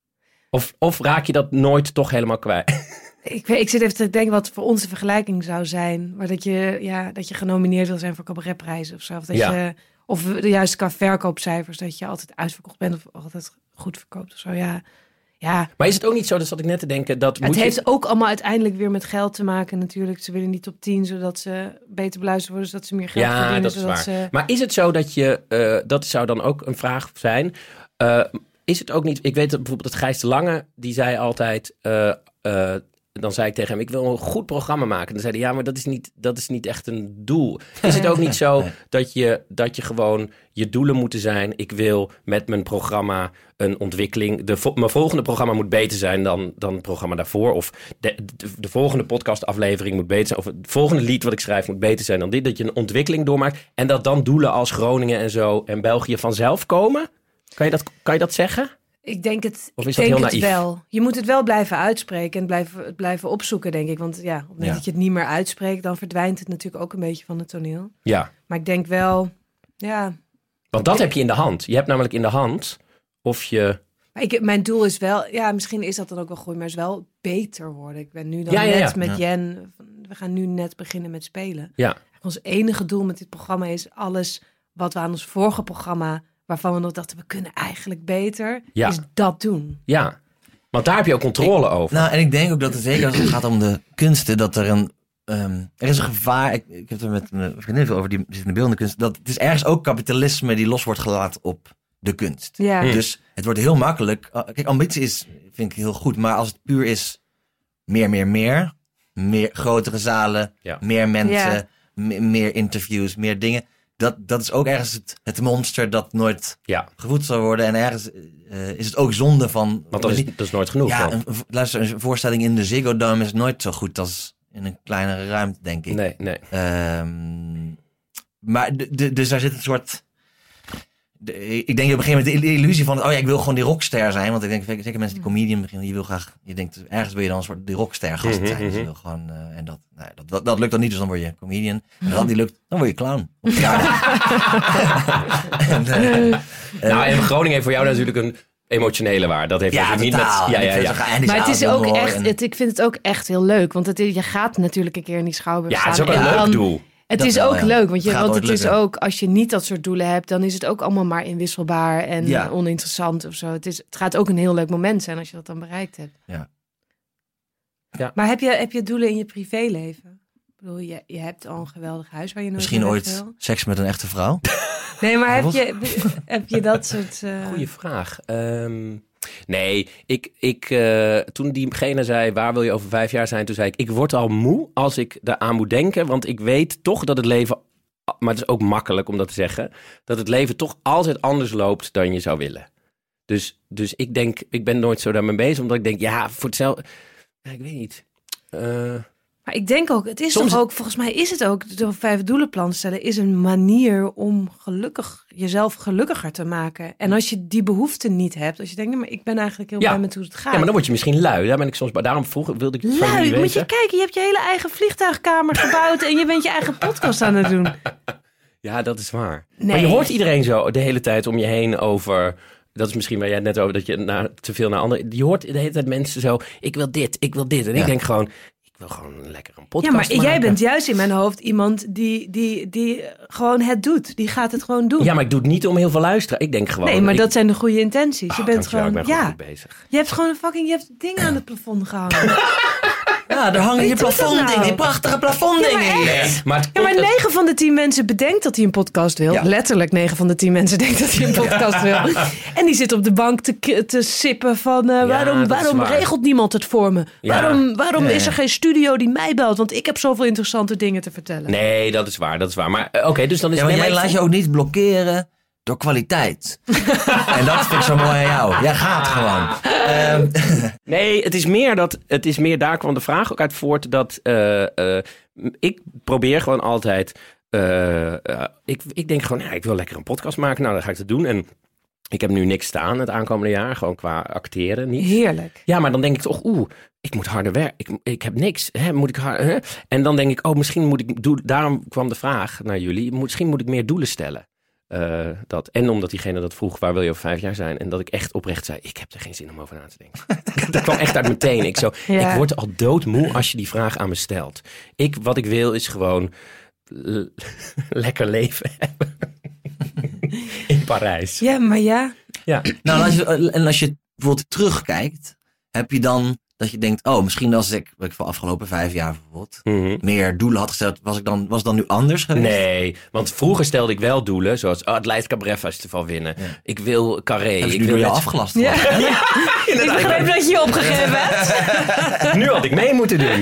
Of, of raak je dat nooit toch helemaal kwijt? Ik, weet, ik zit even te denken wat voor onze vergelijking zou zijn. Maar dat je, ja, dat je genomineerd wil zijn voor cabaretprijzen of zo. Of, dat ja. je, of juist qua verkoopcijfers, dat je altijd uitverkocht bent of altijd goed verkoopt of zo. Ja. Ja. Maar is het ook niet zo, dat zat ik net te denken, dat het moet heeft je... ook allemaal uiteindelijk weer met geld te maken natuurlijk. Ze willen niet top tien, zodat ze beter beluisterd worden, zodat ze meer geld ja, verdienen. Dat is zodat waar. Ze... Maar is het zo dat je, uh, dat zou dan ook een vraag zijn, uh, is het ook niet, ik weet dat bijvoorbeeld dat Gijs de Lange, die zei altijd, uh, uh, dan zei ik tegen hem, ik wil een goed programma maken. En dan zei hij, ja, maar dat is niet, dat is niet echt een doel. Is het ook niet zo nee. dat, je, dat je gewoon je doelen moeten zijn, ik wil met mijn programma een ontwikkeling, de vo- mijn volgende programma moet beter zijn dan, dan het programma daarvoor. Of de, de, de volgende podcastaflevering moet beter zijn. Of het volgende lied wat ik schrijf moet beter zijn dan dit. Dat je een ontwikkeling doormaakt. En dat dan doelen als Groningen en zo en België vanzelf komen? Kan je dat, kan je dat zeggen? Ik denk het, of is ik dat denk heel het naïef? wel. Je moet het wel blijven uitspreken en blijven, het blijven opzoeken, denk ik. Want ja, op het moment ja. dat je het niet meer uitspreekt, dan verdwijnt het natuurlijk ook een beetje van het toneel. Ja. Maar ik denk wel, ja... Want dat heb je in de hand. Je hebt namelijk in de hand of je... Maar ik, mijn doel is wel, ja, misschien is dat dan ook wel goed, maar is wel beter worden. Ik ben nu dan ja, ja, net ja. met ja. Jen, we gaan nu net beginnen met spelen. Ja. Ons enige doel met dit programma is alles wat we aan ons vorige programma, waarvan we nog dachten, we kunnen eigenlijk beter, ja. is dat doen. Ja, want daar heb je ook controle ik, over. Nou, en ik denk ook dat het zeker als het gaat om de kunsten, dat er een, um, er is een gevaar, ik, ik heb het er met mijn vriendin veel over, die zit in de beeldende kunst, dat het is ergens ook kapitalisme die los wordt gelaten op de kunst. Ja. Hm. Dus het wordt heel makkelijk, kijk, ambitie is, vind ik heel goed, maar als het puur is meer, meer, meer, meer grotere zalen, ja. meer mensen, Ja. m- meer interviews, meer dingen. Dat, dat is ook ergens het, het monster dat nooit Ja. gevoed zal worden. En ergens uh, is het ook zonde van... Want dat is, dat is nooit genoeg. Ja, dan. een, luister, een voorstelling in de Ziggo Dome is nooit zo goed als in een kleinere ruimte, denk ik. Nee, nee. Um, maar d- d- dus daar zit een soort... De, ik denk op een gegeven moment de illusie van... oh ja, ik wil gewoon die rockster zijn. Want ik denk, zeker mensen die comedian beginnen... je wil graag... je denkt, ergens wil je dan een soort die rockster gast zijn. Dus je wil gewoon... Uh, en dat, nou, dat, dat, dat lukt dan niet, dus dan word je comedian. En als dat niet lukt, dan word je clown. en, uh, uh, nou, en Groningen heeft voor jou natuurlijk een... emotionele waarde. Dat heeft ja, niet met... Ja, ja, ja. Maar het is ook echt... En... Het, ik vind het ook echt heel leuk. Want het is, je gaat natuurlijk een keer in die Schouwburg ja, staan. Ja, het is ook een leuk dan, doel. Het dat is wel, ook ja. leuk. Want, je, want het lukken. is ook... Als je niet dat soort doelen hebt... dan is het ook allemaal maar inwisselbaar... en ja. oninteressant of zo. Het, is, het gaat ook een heel leuk moment zijn... als je dat dan bereikt hebt. Ja. Ja. Maar heb je, heb je doelen in je privéleven? Ik bedoel, je, je hebt al een geweldig huis waar je nooit Misschien ooit wil. seks met een echte vrouw? Nee, maar heb je, heb je dat soort... Uh... Goeie vraag. Um, nee, ik, ik, uh, toen diegene zei, waar wil je over vijf jaar zijn? Toen zei ik, ik word al moe als ik daaraan moet denken. Want ik weet toch dat het leven, maar het is ook makkelijk om dat te zeggen, dat het leven toch altijd anders loopt dan je zou willen. Dus, dus ik denk, ik ben nooit zo daarmee bezig, omdat ik denk, ja, voor hetzelfde... Ja, ik weet niet. Uh... Maar ik denk ook, het is Soms... toch ook, volgens mij is het ook, de vijf doelenplan stellen is een manier om gelukkig, jezelf gelukkiger te maken. En als je die behoefte niet hebt, als je denkt, nee, maar ik ben eigenlijk heel ja. blij met hoe het gaat. Ja, maar dan word je misschien lui. Daar ben ik soms bij. Daarom vroeg, wilde ik het van jullie lui, weten. moet je kijken, je hebt je hele eigen vliegtuigkamer gebouwd en je bent je eigen podcast aan het doen. Ja, dat is waar. Nee. Maar je hoort iedereen zo de hele tijd om je heen over... Dat is misschien waar jij het net over, dat je naar, te veel naar anderen... Je hoort de hele tijd mensen zo, ik wil dit, ik wil dit. En ja. ik denk gewoon, ik wil gewoon lekker een podcast maken. Ja, maar maken. jij bent juist in mijn hoofd iemand die, die, die gewoon het doet. Die gaat het gewoon doen. Ja, maar ik doe het niet om heel veel luisteren. Ik denk gewoon... Nee, maar ik... dat zijn de goede intenties. Oh, je bent gewoon, ik ben gewoon ja, goed bezig. Je hebt gewoon een fucking, je hebt dingen aan het plafond gehangen. Ja, er hangen hier plafonddingen, nou? die prachtige plafonddingen ja, hier. Maar, het ja, maar negen van de tien mensen bedenkt dat hij een podcast wil. Ja. Letterlijk negen van de tien mensen denkt dat hij een podcast wil. En die zit op de bank te, te sippen van... Uh, ja, waarom waarom regelt niemand het voor me? Ja. Waarom, waarom ja. is er geen studio die mij belt? Want ik heb zoveel interessante dingen te vertellen. Nee, dat is waar, dat is waar. Maar uh, oké, okay, dus dan is... Ja, maar nee, jij maar laat je ook niet blokkeren door kwaliteit. En dat vind ik zo mooi aan jou. Jij gaat gewoon. Um, nee, het is meer dat... Het is meer, daar kwam de vraag ook uit voort dat... Uh, uh, ik probeer gewoon altijd... Uh, uh, ik, ik denk gewoon, ja, ik wil lekker een podcast maken. Nou, dan ga ik dat doen. En ik heb nu niks staan het aankomende jaar. Gewoon qua acteren niet. Heerlijk. Ja, maar dan denk ik toch, oeh, ik moet harder werken. Ik, ik heb niks. Hè? Moet ik hard, hè? En dan denk ik, oh, misschien moet ik... Doel, daarom kwam de vraag naar jullie. Misschien moet ik meer doelen stellen. Uh, dat. En omdat diegene dat vroeg, waar wil je over vijf jaar zijn? En dat ik echt oprecht zei, ik heb er geen zin om over na te denken. Dat kwam echt uit meteen. Ik, zo, ja. ik word al doodmoe als je die vraag aan me stelt. Ik, wat ik wil is gewoon l- lekker leven hebben. In Parijs. Ja, maar ja. ja. Nou, en als, je, en als je bijvoorbeeld terugkijkt, heb je dan dat je denkt, oh, misschien als ik, wat ik voor afgelopen vijf jaar bijvoorbeeld, mm-hmm. meer doelen had gesteld, was ik dan, was het dan nu anders geweest? Nee, want vroeger stelde ik wel doelen, zoals oh, het Leids Cabaret Festival winnen. Ja. Ik wil Carré. Heb je ik nu wil door je met... afgelast? Ja. Ja. Ja. Ik begreep dat je je opgegeven hebt. Nu had ik mee moeten doen.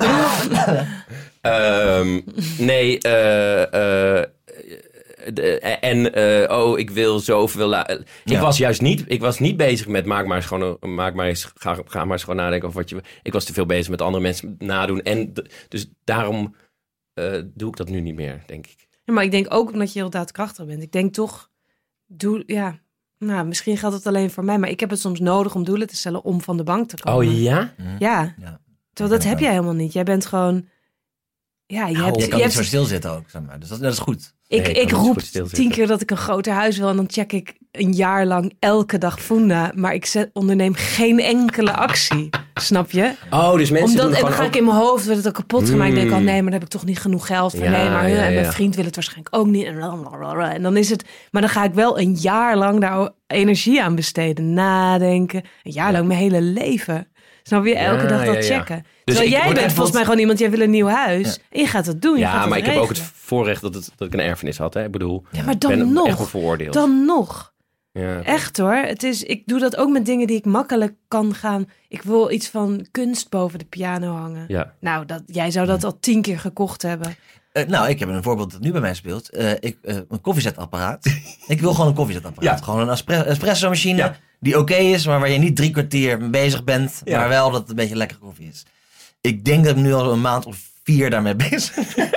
um, nee, uh, uh, De, en uh, oh, ik wil zoveel... La- ik ja. was juist niet... Ik was niet bezig met maak maar eens gewoon... Maak maar eens, ga, ga maar eens gewoon nadenken over wat je... Ik was te veel bezig met andere mensen nadoen. En d- dus daarom uh, doe ik dat nu niet meer, denk ik. Ja, maar ik denk ook omdat je heel daadkrachtig bent. Ik denk toch... Doe, ja, nou, misschien geldt het alleen voor mij. Maar ik heb het soms nodig om doelen te stellen om van de bank te komen. Oh ja? Ja. ja. Terwijl dat heb jij helemaal niet. Jij bent gewoon... Ja, je, nou, hebt, je kan je niet hebt... zo stilzitten ook, zeg maar. Dus dat, dat is goed. Ik, nee, ik roep tien keer dat ik een groter huis wil en dan check ik een jaar lang elke dag Funda. Maar ik zet, onderneem geen enkele actie. Snap je? Oh, dus mensen Omdat, doen en dan ook... ga ik in mijn hoofd, wordt het ook kapot gemaakt. Mm. Ik denk, oh nee, maar dan heb ik toch niet genoeg geld voor. Ja, nee, maar ja, en mijn ja. vriend wil het waarschijnlijk ook niet. En dan is het, maar dan ga ik wel een jaar lang daar energie aan besteden. Nadenken. Een jaar lang mijn hele leven. Snap je? Elke ja, dag dat ja, ja. checken. Dus Terwijl jij bent volgens wat... mij gewoon iemand, jij wil een nieuw huis. Ja. En je gaat dat doen. Je ja, gaat maar ik regelen. heb ook het voorrecht dat, het, dat ik een erfenis had. Hè? Ik bedoel, ja, maar dan ik ben nog. echt bevooroordeeld. Dan nog. Ja, okay. Echt hoor. Het is, ik doe dat ook met dingen die ik makkelijk kan gaan. Ik wil iets van kunst boven de piano hangen. Ja. Nou, dat, jij zou dat al tien keer gekocht hebben. Uh, nou, ik heb een voorbeeld dat nu bij mij speelt. Uh, ik, uh, een koffiezetapparaat. Ik wil gewoon een koffiezetapparaat. Ja. Gewoon een espre- espresso machine ja. die oké okay is, maar waar je niet drie kwartier mee bezig bent. Ja. Maar wel dat het een beetje lekkere koffie is. Ik denk dat ik nu al een maand of vier daarmee bezig.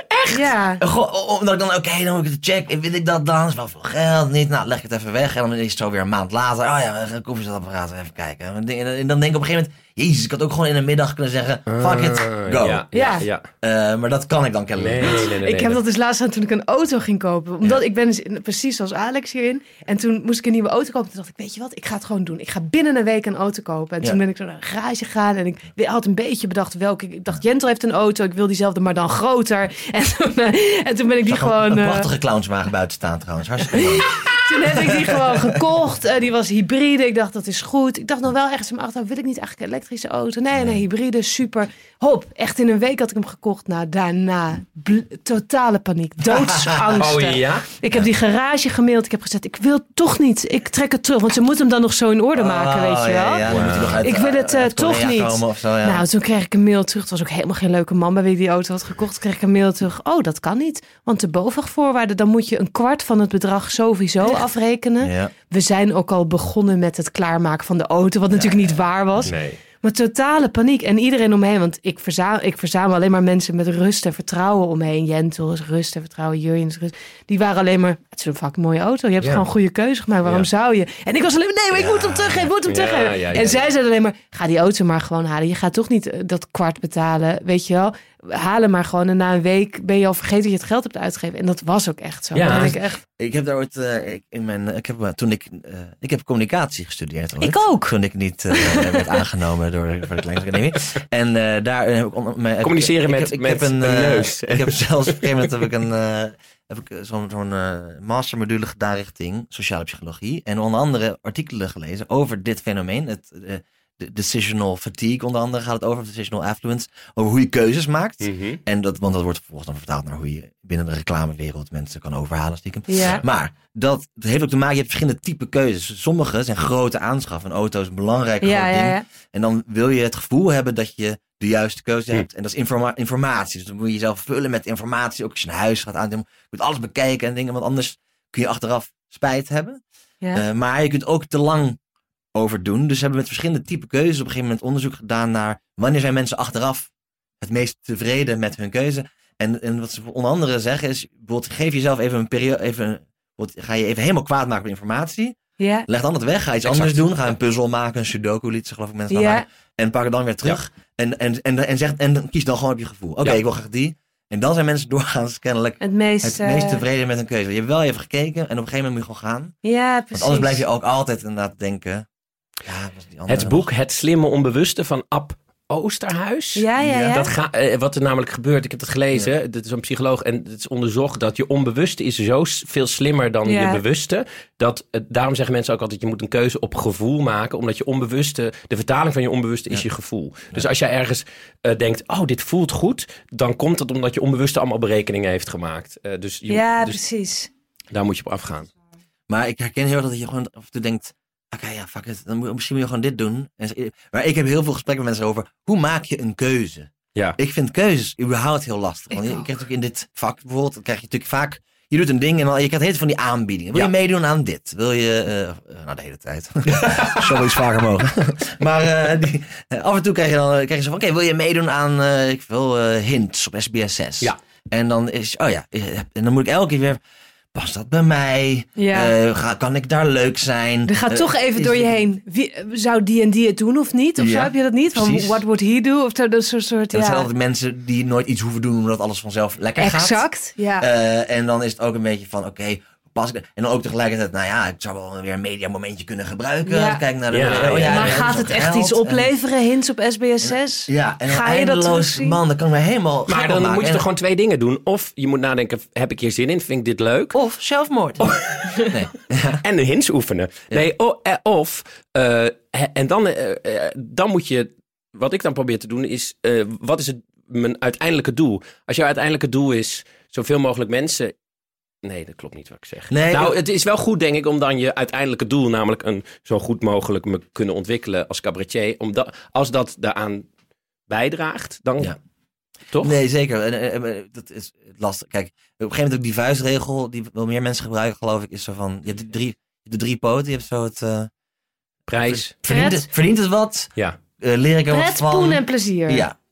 Ja. Gewoon, omdat ik dan, oké, okay, dan moet ik het checken. Wil ik dat dan? Is wel veel geld? Niet? Nou, leg ik het even weg. En dan is het zo weer een maand later. Oh ja, een koffiezetapparaat, even kijken. En dan denk ik op een gegeven moment... Jezus, ik had ook gewoon in een middag kunnen zeggen... Fuck it, go. Ja, ja, ja. Uh, maar dat kan ik dan kennelijk nee, niet. Nee, nee, nee, ik heb nee. dat dus laatst aan toen ik een auto ging kopen. Omdat ja. ik ben dus precies zoals Alex hierin. En toen moest ik een nieuwe auto kopen. Toen dacht ik, weet je wat, ik ga het gewoon doen. Ik ga binnen een week een auto kopen. En toen ja. ben ik zo naar een garage gegaan. En ik had een beetje bedacht welke. Ik dacht, Jentel heeft een auto. Ik wil diezelfde, maar dan groter. En toen, uh, en toen ben ik die Zag gewoon... Een, een uh, prachtige clownswagen buiten staan trouwens. Hartstikke mooi. Toen heb ik die gewoon gekocht. Uh, die was hybride. Ik dacht, dat is goed. Ik dacht nog wel ergens in mijn achterhoofd, wil ik niet eigenlijk een elektrische auto? Nee, nee, hybride, super. Hop, echt in een week had ik hem gekocht. Nou, daarna bl- totale paniek. Doodsangsten. Oh ja? Ik heb die garage gemaild. Ik heb gezegd, ik wil toch niet. Ik trek het terug. Want ze moeten hem dan nog zo in orde maken, oh, weet je wel. Ja, ja, dan moet hij nog uit, ik wil het uh, uit toch niet. Of zo, ja. Nou, toen kreeg ik een mail terug. Het was ook helemaal geen leuke man bij wie die auto had gekocht. Toen kreeg ik een mail terug. Oh, dat kan niet. Want de BOVAG-voorwaarden, dan moet je een kwart van het bedrag sowieso Echt? afrekenen. Ja. We zijn ook al begonnen met het klaarmaken van de auto. Wat natuurlijk ja, niet waar was. Nee. Maar totale paniek. En iedereen omheen. Want ik verzamel, ik verzamel alleen maar mensen met rust en vertrouwen omheen. Jentel is rust en vertrouwen. Jurjen is rust. Die waren alleen maar... Het is een fucking mooie auto. Je hebt ja. gewoon een goede keuze gemaakt. Waarom ja. zou je? En ik was alleen maar... Nee, maar ik ja. moet hem teruggeven. Ik moet hem ja, teruggeven. ja, ja, en ja. zij zeiden alleen maar... Ga die auto maar gewoon halen. Je gaat toch niet dat kwart betalen. Weet je wel? Haal hem maar gewoon. En na een week ben je al vergeten dat je het geld hebt uitgegeven. En dat was ook echt zo. Ja. Ik, echt... ik heb daar ooit... Uh, ik, in mijn, ik heb, toen ik... Uh, ik heb communicatie gestudeerd. Ooit, ik ook. Toen ik niet uh, werd aangenomen door de Kleine Academie. En uh, daar heb ik... On, mijn, Communiceren ik, met, ik, ik, met heb een, een uh, neus. Ik heb zelfs op een gegeven moment heb ik een... Uh, heb ik zo'n, zo'n uh, mastermodule gedaan richting sociale psychologie. En onder andere artikelen gelezen over dit fenomeen. Het... Uh, De decisional fatigue, onder andere gaat het over, decisional affluence, over hoe je keuzes maakt. Mm-hmm. En dat, want dat wordt vervolgens dan vertaald naar hoe je binnen de reclamewereld mensen kan overhalen stiekem. Ja. Maar dat, dat heeft ook te maken, je hebt verschillende type keuzes. Sommige zijn grote aanschaffen. Een auto is een belangrijk Ja, groot ja, ding. ja. En dan wil je het gevoel hebben dat je de juiste keuze Hm. hebt. En dat is informa- informatie. Dus dan moet je jezelf vullen met informatie. Ook als je een huis gaat aan, je moet alles bekijken en dingen. Want anders kun je achteraf spijt hebben. Ja. Uh, maar je kunt ook te lang over doen. Dus ze hebben met verschillende type keuzes op een gegeven moment onderzoek gedaan naar wanneer zijn mensen achteraf het meest tevreden met hun keuze. En, en wat ze onder andere zeggen is, bijvoorbeeld geef jezelf even een periode, even, ga je even helemaal kwaad maken met informatie. Ja. Leg dan het weg, ga iets Exact. anders doen. Ga een puzzel maken, een sudoku liet ze geloof ik mensen Ja. maken. En pak het dan weer terug. Ja. En, en, en, en, zeg, en kies dan gewoon op je gevoel. Oké, okay, ja. ik wil graag die. En dan zijn mensen doorgaans kennelijk Het meest, het uh... meest tevreden met hun keuze. Je hebt wel even gekeken en op een gegeven moment moet je gewoon gaan. Ja, precies. Want anders blijf je ook altijd inderdaad denken... Ja, was die andere Het boek nog? Het Slimme Onbewuste van Ab Oosterhuis. Ja, ja, ja. Dat ga, eh, wat er namelijk gebeurt, ik heb het gelezen. Ja. Dat is een psycholoog en het is onderzocht dat je onbewuste is zo s- veel slimmer dan Ja. je bewuste. Dat, het, daarom zeggen mensen ook altijd, je moet een keuze op gevoel maken. Omdat je onbewuste, de vertaling van je onbewuste is Ja. je gevoel. Dus als jij ergens uh, denkt, oh dit voelt goed. Dan komt het omdat je onbewuste allemaal berekeningen heeft gemaakt. Uh, dus je, Ja, dus precies. daar moet je op afgaan. Maar ik herken heel erg dat je gewoon af en toe denkt... Oké, okay, ja, fuck it. Dan moet, misschien moet je gewoon dit doen. En, maar ik heb heel veel gesprekken met mensen over... Hoe maak je een keuze? Ja. Ik vind keuzes überhaupt heel lastig. Want je, je krijgt ook in dit vak bijvoorbeeld... Dan krijg je natuurlijk vaak... Je doet een ding en dan, je krijgt heel veel van die aanbiedingen. Wil Ja. je meedoen aan dit? Wil je... Uh, nou, de hele tijd. Zou iets vaker mogen. maar uh, die, uh, af en toe krijg je dan krijg je zo van... Oké, okay, wil je meedoen aan... Uh, ik wil uh, hints op S B S zes? Ja. En dan is... Oh ja. En dan moet ik elke keer weer... Past dat bij mij? Ja. Uh, ga, kan ik daar leuk zijn? Er gaat Uh, toch even is door je het- heen. Wie, zou die en die het doen of niet? Of Ja, zou heb je dat niet? Van, precies. what would he do? Of zo, dat soort, soort En dat ja. zijn altijd mensen die nooit iets hoeven doen omdat alles vanzelf lekker gaat. Exact, ja. Uh, en dan is het ook een beetje van, oké, okay, pas ik... En dan ook tegelijkertijd, nou ja, ik zou wel weer een mediamomentje kunnen gebruiken. Ja. Kijk naar de... Ja, oh ja, maar we gaat hebben het zo'n echt geld iets en- opleveren? Hints op S B S zes? Ja, en Ga dan je dat eindeloos, terugzien? man, dan kan ik me helemaal... gek Maar op dan maken. moet je En- toch gewoon twee dingen doen. Of je moet nadenken, heb ik hier zin in? Vind ik dit leuk? Of zelfmoord. Nee. En de hints oefenen. Ja. Nee, o- eh, of... eh, hè, en dan, eh, eh, dan moet je... Wat ik dan probeer te doen is... eh, wat is het, mijn uiteindelijke doel? Als jouw uiteindelijke doel is... Zoveel mogelijk mensen... Nee, dat klopt niet wat ik zeg. Nee, nou, ik- het is wel goed, denk ik, om dan je uiteindelijke doel... namelijk een zo goed mogelijk me kunnen ontwikkelen als cabaretier... Om da- als dat daaraan bijdraagt, dan... Ja. Toch? Nee, zeker. En, en, en, dat is lastig. Kijk, op een gegeven moment ook die vuistregel... die wel meer mensen gebruiken, geloof ik... is zo van... Je hebt de drie, de drie poten. Je hebt zo het... Uh, Prijs. verdient, Pret. het, verdient het wat? Ja. Uh, leer ik er wat Pret, van? poen en plezier. Ja,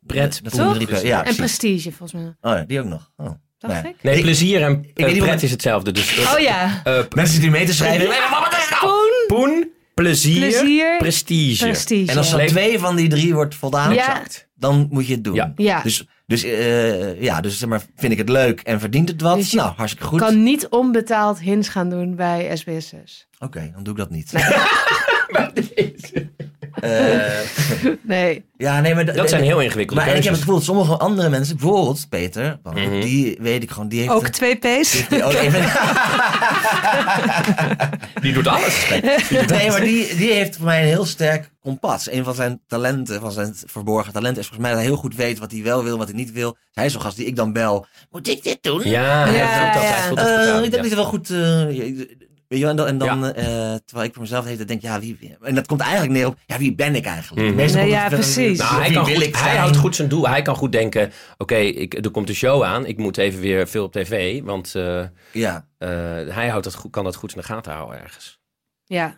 Pret, dat Toch? zijn drie P. Ja, En precies. Prestige, volgens mij. Oh ja, die ook nog. Oh. Dacht Nee. ik? Nee, Ik- plezier en weet uh, niet pret wat- is hetzelfde. Dus, uh, Oh ja. uh, Mensen die mee te schrijven. Poen, poen, plezier, plezier, prestige. prestige. En als er Leef- twee van die drie wordt voldaan, Ja. dan moet je het doen. Ja. Ja. Dus, dus, uh, ja, dus zeg maar, vind ik het leuk en verdient het wat? Dus je nou, hartstikke goed. kan niet onbetaald hints gaan doen bij S B S zes. Oké, okay, dan doe ik dat niet. Uh, Nee. ja, nee, maar dat zijn heel ingewikkelde Maar en ik heb keuzes. het gevoel dat sommige andere mensen, bijvoorbeeld Peter, Mhm. die weet ik gewoon, die heeft... Ook twee P's. die ook even, Die doet alles. nee, maar die, die heeft voor mij een heel sterk kompas. Een van zijn talenten, van zijn verborgen talenten, is volgens mij dat hij heel goed weet wat hij wel wil, wat hij niet wil. Hij is zo'n gast die ik dan bel. Moet ik dit doen? Ja, hij Ja, voelt dat, ja. hij voelt dat goed Uh, aan, ik denk ja. dat hij wel goed... Uh, weet je wel, en dan, en dan uh, terwijl ik voor mezelf heet, denk ja, wie, wie... En dat komt eigenlijk neer op, ja, wie ben ik eigenlijk? Mhm. Meestal Nee, komt ja, het verder- precies. Nou, hij, wie kan wil goed, ik hij zijn? houdt goed zijn doel. Hij kan goed denken, oké, okay, er komt een show aan. Ik moet even weer veel op tv. Want uh, Ja. uh, hij houdt dat goed, kan dat goed in de gaten houden ergens. Ja.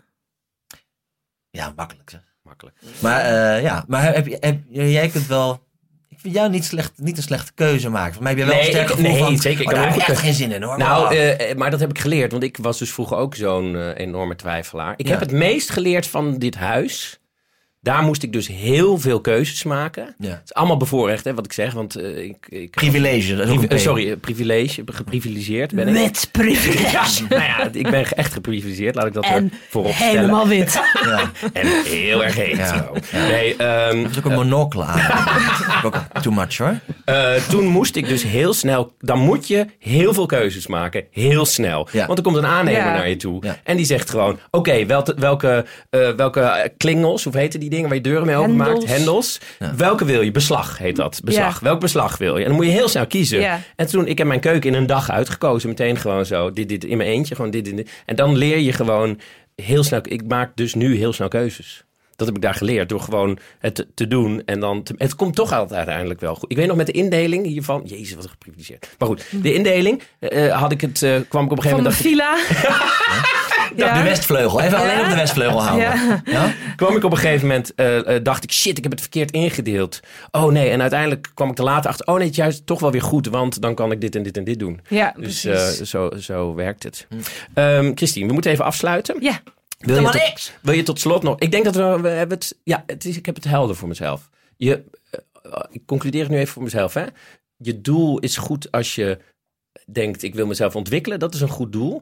Ja, makkelijk zeg. Makkelijk. Maar uh, ja, maar heb, je, heb jij kunt wel... Ik vind jou niet, slecht, niet een slechte keuze maken. Voor mij heb je wel Nee, een sterk ik- gevoel nee, van... zeker. Ik oh, heb daar ook heb ik echt een- geen zin in hoor. Nou, Oh. uh, maar dat heb ik geleerd. Want ik was dus vroeger ook zo'n uh, enorme twijfelaar. Ik Ja. heb het meest geleerd van dit huis. Daar moest ik dus heel veel keuzes maken. Ja. Het is allemaal bevoorrecht, hè, wat ik zeg. Want uh, ik... ik Privilege. Dat is ook Privi- een uh, P. sorry, uh, privilege. Geprivilegeerd ben ik. Met privilege. Ja, nou ja, ik ben echt geprivilegeerd. Laat ik dat En er voorop stellen. helemaal wit. Ja. En heel erg hetero. Ja. Nee, um, Dat is ook een monocle aan. Dat is ook too much hoor. uh, toen moest ik dus heel snel... Dan moet je heel veel keuzes maken. Heel snel. Ja. Want er komt een aannemer Ja. naar je toe. Ja. En die zegt gewoon... Oké, okay, welke, welke, uh, welke klingels, hoe heten die dingen waar je deuren mee openmaakt? Hendels. Hendels. Ja. Welke wil je? Beslag heet dat. Beslag. Ja. Welk beslag wil je? En dan moet je heel snel kiezen. Ja. En toen, ik heb mijn keuken in een dag uitgekozen. Meteen gewoon zo. Dit, dit, in mijn eentje. Gewoon dit, dit, dit. En dan leer je gewoon heel snel... Ik maak dus nu heel snel keuzes. Dat heb ik daar geleerd. Door gewoon het te, te doen. En dan te, het komt toch altijd uiteindelijk wel goed. Ik weet nog met de indeling hiervan... Jezus, wat geprivilegeerd. Maar goed, de indeling uh, had ik het... Uh, kwam ik op een gegeven Van de moment... villa. De Westvleugel. Even Ja. alleen op de Westvleugel houden. Ja. Ja? kwam ik op een gegeven moment, uh, uh, dacht ik, shit, ik heb het verkeerd ingedeeld. Oh nee, en uiteindelijk kwam ik er later achter, oh nee, het is juist toch wel weer goed, want dan kan ik dit en dit en dit doen. Ja, Dus precies. uh, zo, zo werkt het. Um, Christine, we moeten even afsluiten. Ja. Wil je, maar tot, niks. wil je tot slot nog, ik denk dat we, we hebben het, ja, het is, ik heb het helder voor mezelf. Je, uh, ik concludeer het nu even voor mezelf, hè. Je doel is goed als je denkt, ik wil mezelf ontwikkelen, dat is een goed doel.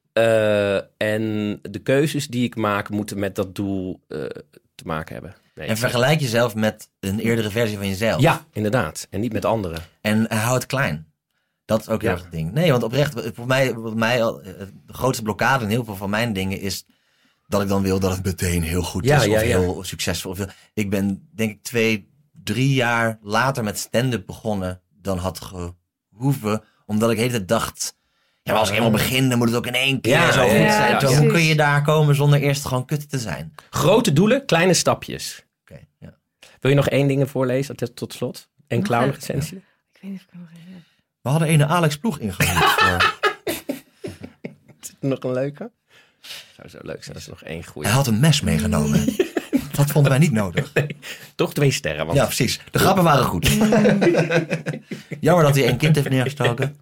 Uh, en de keuzes die ik maak moeten met dat doel uh, te maken hebben. Nee, En vergelijk jezelf met een eerdere versie van jezelf. Ja, inderdaad. En niet met anderen. En uh, hou het klein. Dat is ook heel Ja. erg het ding. Nee, want oprecht, voor mij, voor mij de grootste blokkade in heel veel van mijn dingen is dat ik dan wil dat het meteen heel goed Ja, is. ja, of ja. heel succesvol. Of heel, ik ben denk ik twee, drie jaar later met stand-up begonnen dan had gehoeven. Omdat ik de hele tijd dacht, ja, maar als ik helemaal begin, dan moet het ook in één keer Ja, zo ja, goed ja, zijn. ja, Terwijl, hoe precies. kun je daar komen zonder eerst gewoon kut te zijn? Grote doelen, kleine stapjes. Okay, ja. Wil je nog één ding voorlezen tot, tot slot? Een Nog clown een- recensie? Ik weet niet of ik nog even... We hadden een Alex Ploeg ingehuurd voor... Nog een leuke? Zou zo leuk zijn als er nog één goede. Hij had een mes meegenomen. Dat vonden wij niet nodig. Toch twee sterren. Want... Ja, precies. De grappen waren goed. Jammer dat hij één kind heeft neergestoken.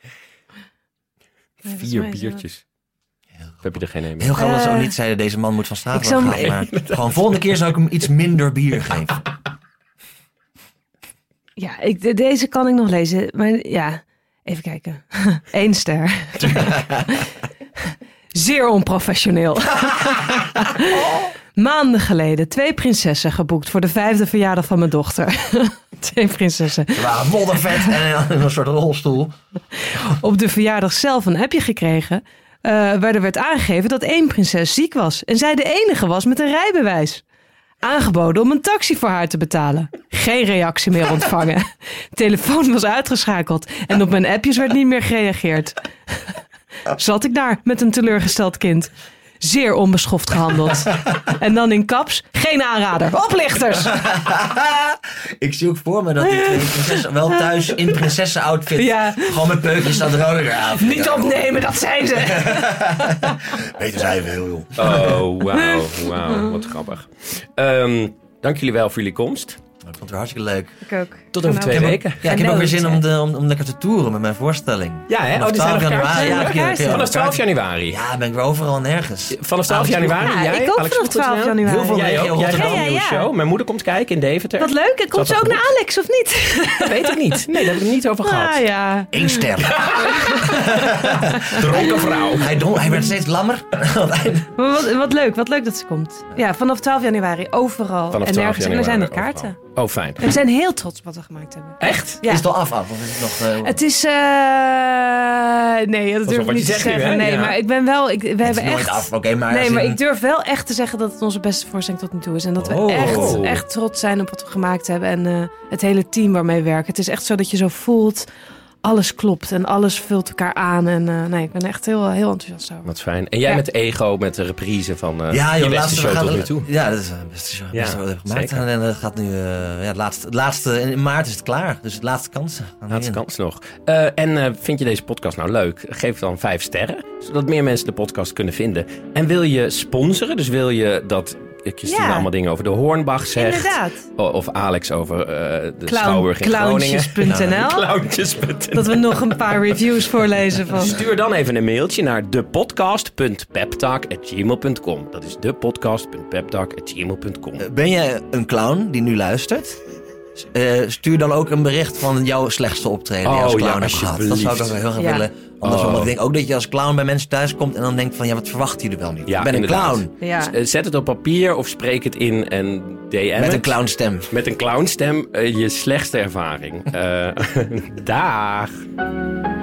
Vier biertjes. Of heb je er geen een meer? Heel gauw dat ze ook Eh, niet zeiden, deze man moet van straat ik zou worden hem- gehaald. Maar gewoon volgende keer zou ik hem iets minder bier geven. Ja, ik, de- deze kan ik nog lezen. Maar ja, even kijken. Eén ster. Zeer onprofessioneel. Maanden geleden twee prinsessen geboekt voor de vijfde verjaardag van mijn dochter. Twee prinsessen. Ze waren moddervet en in een soort rolstoel. Op de verjaardag zelf een appje gekregen. Uh, waar er werd aangegeven dat één prinses ziek was. En zij de enige was met een rijbewijs. Aangeboden om een taxi voor haar te betalen. Geen reactie meer ontvangen. Telefoon was uitgeschakeld. En op mijn appjes werd niet meer gereageerd. Zat ik daar met een teleurgesteld kind. Zeer onbeschoft gehandeld. En dan in kaps, geen aanrader. Oplichters! Ik zie ook voor me dat die twee prinsessen wel thuis in prinsessenoutfit. Ja. Gewoon met peukjes staat er ook weer aan. Niet opnemen, dat zijn ze. Beter zijn we heel joh. Oh, wauw. Wauw, wat grappig. Um, dank jullie wel voor jullie komst. Ik vond het hartstikke leuk. Ik ook. Tot over twee Genoten. weken. Ja, ik heb ook weer zin om, Genoten. de, om, om lekker te toeren met mijn voorstelling. Ja, hè? Oh, Vanaf die zijn nog twaalf kaarten. januari. Ja, Zijn er kun je- kaarten? kun je- Vanaf twaalf januari. Ja, ben ik weer overal en nergens. Vanaf twaalf Ah, januari. Ja, jij, ik ook Alex vanaf twaalf Vroeg.nl. januari. Heel veel Jij regio ook. Jij gaat Rotterdam. een Ja, nieuwe ja, ja. show. Mijn moeder komt kijken in Deventer. Wat leuk. Komt Zat ze dat ook goed? naar Alex, of niet? Dat weet ik niet. Nee, daar heb ik het niet over gehad. Ah ja. Eén ster. Dronken vrouw. Hij, dronk, hij werd steeds lammer. Want hij- Maar wat, wat leuk, wat leuk dat ze komt. Ja, vanaf twaalf januari overal. Vanaf en twaalf nergens. En er zijn nog januari kaarten. overal. Oh, fijn. En we zijn heel trots op wat we gemaakt hebben. Echt? Ja. Is het al af, af? Of is het nog... eh, Het is... eh nee, dat op durf ik wat niet je te zegt nu, zeggen. hè? nee, Ja. maar ik ben wel... Ik, we het hebben is nooit echt... af, oké, maar... Nee, als maar in- ik durf wel echt te zeggen dat het onze beste voorstelling tot nu toe is. En dat we Oh. echt, echt trots zijn op wat we gemaakt hebben. En uh, het hele team waarmee we werken. Het is echt zo dat je zo voelt... Alles klopt en alles vult elkaar aan. En uh, nee, ik ben echt heel, heel enthousiast over. Wat fijn. En jij Ja. met Ego, met de reprise van uh, Ja, je joh, beste laatste, show we gaan, tot nu toe. Ja, dat is de beste show Ja, beste wat we hebben gemaakt. zeker. En dat gaat nu... uh, ja, het, laatste, het laatste... In maart is het klaar. Dus de laatste kansen. gaan Laatste erin. kans nog. Uh, en uh, vind je deze podcast nou leuk? Geef dan vijf sterren, zodat meer mensen de podcast kunnen vinden. En wil je sponsoren? Dus wil je dat Christine Ja. allemaal dingen over de Hornbach zegt? Inderdaad. O- Of Alex over uh, de Clown, Schouwburg in Groningen. clowntjes punt n l Clowntjes punt n l. Dat we nog een paar reviews voorlezen van... Stuur dan even een mailtje naar depodcast punt peptalk at gmail punt com. Dat is depodcast punt peptalk at gmail punt com. Uh, Ben je een clown die nu luistert? Uh, stuur dan ook een bericht van jouw slechtste optreden die je als Oh, ja, clown hebt gehad. Dat zou ik ook wel heel graag Ja. willen. Anders Oh. oh. ik denk ook dat je als clown bij mensen thuis komt en dan denkt van ja, wat verwacht je er wel niet? Ja, ik ben een inderdaad. clown. Ja. Uh, Zet het op papier of spreek het in en D M Met het. een clownstem. Met een clownstem, uh, je slechtste ervaring. Uh, Daag.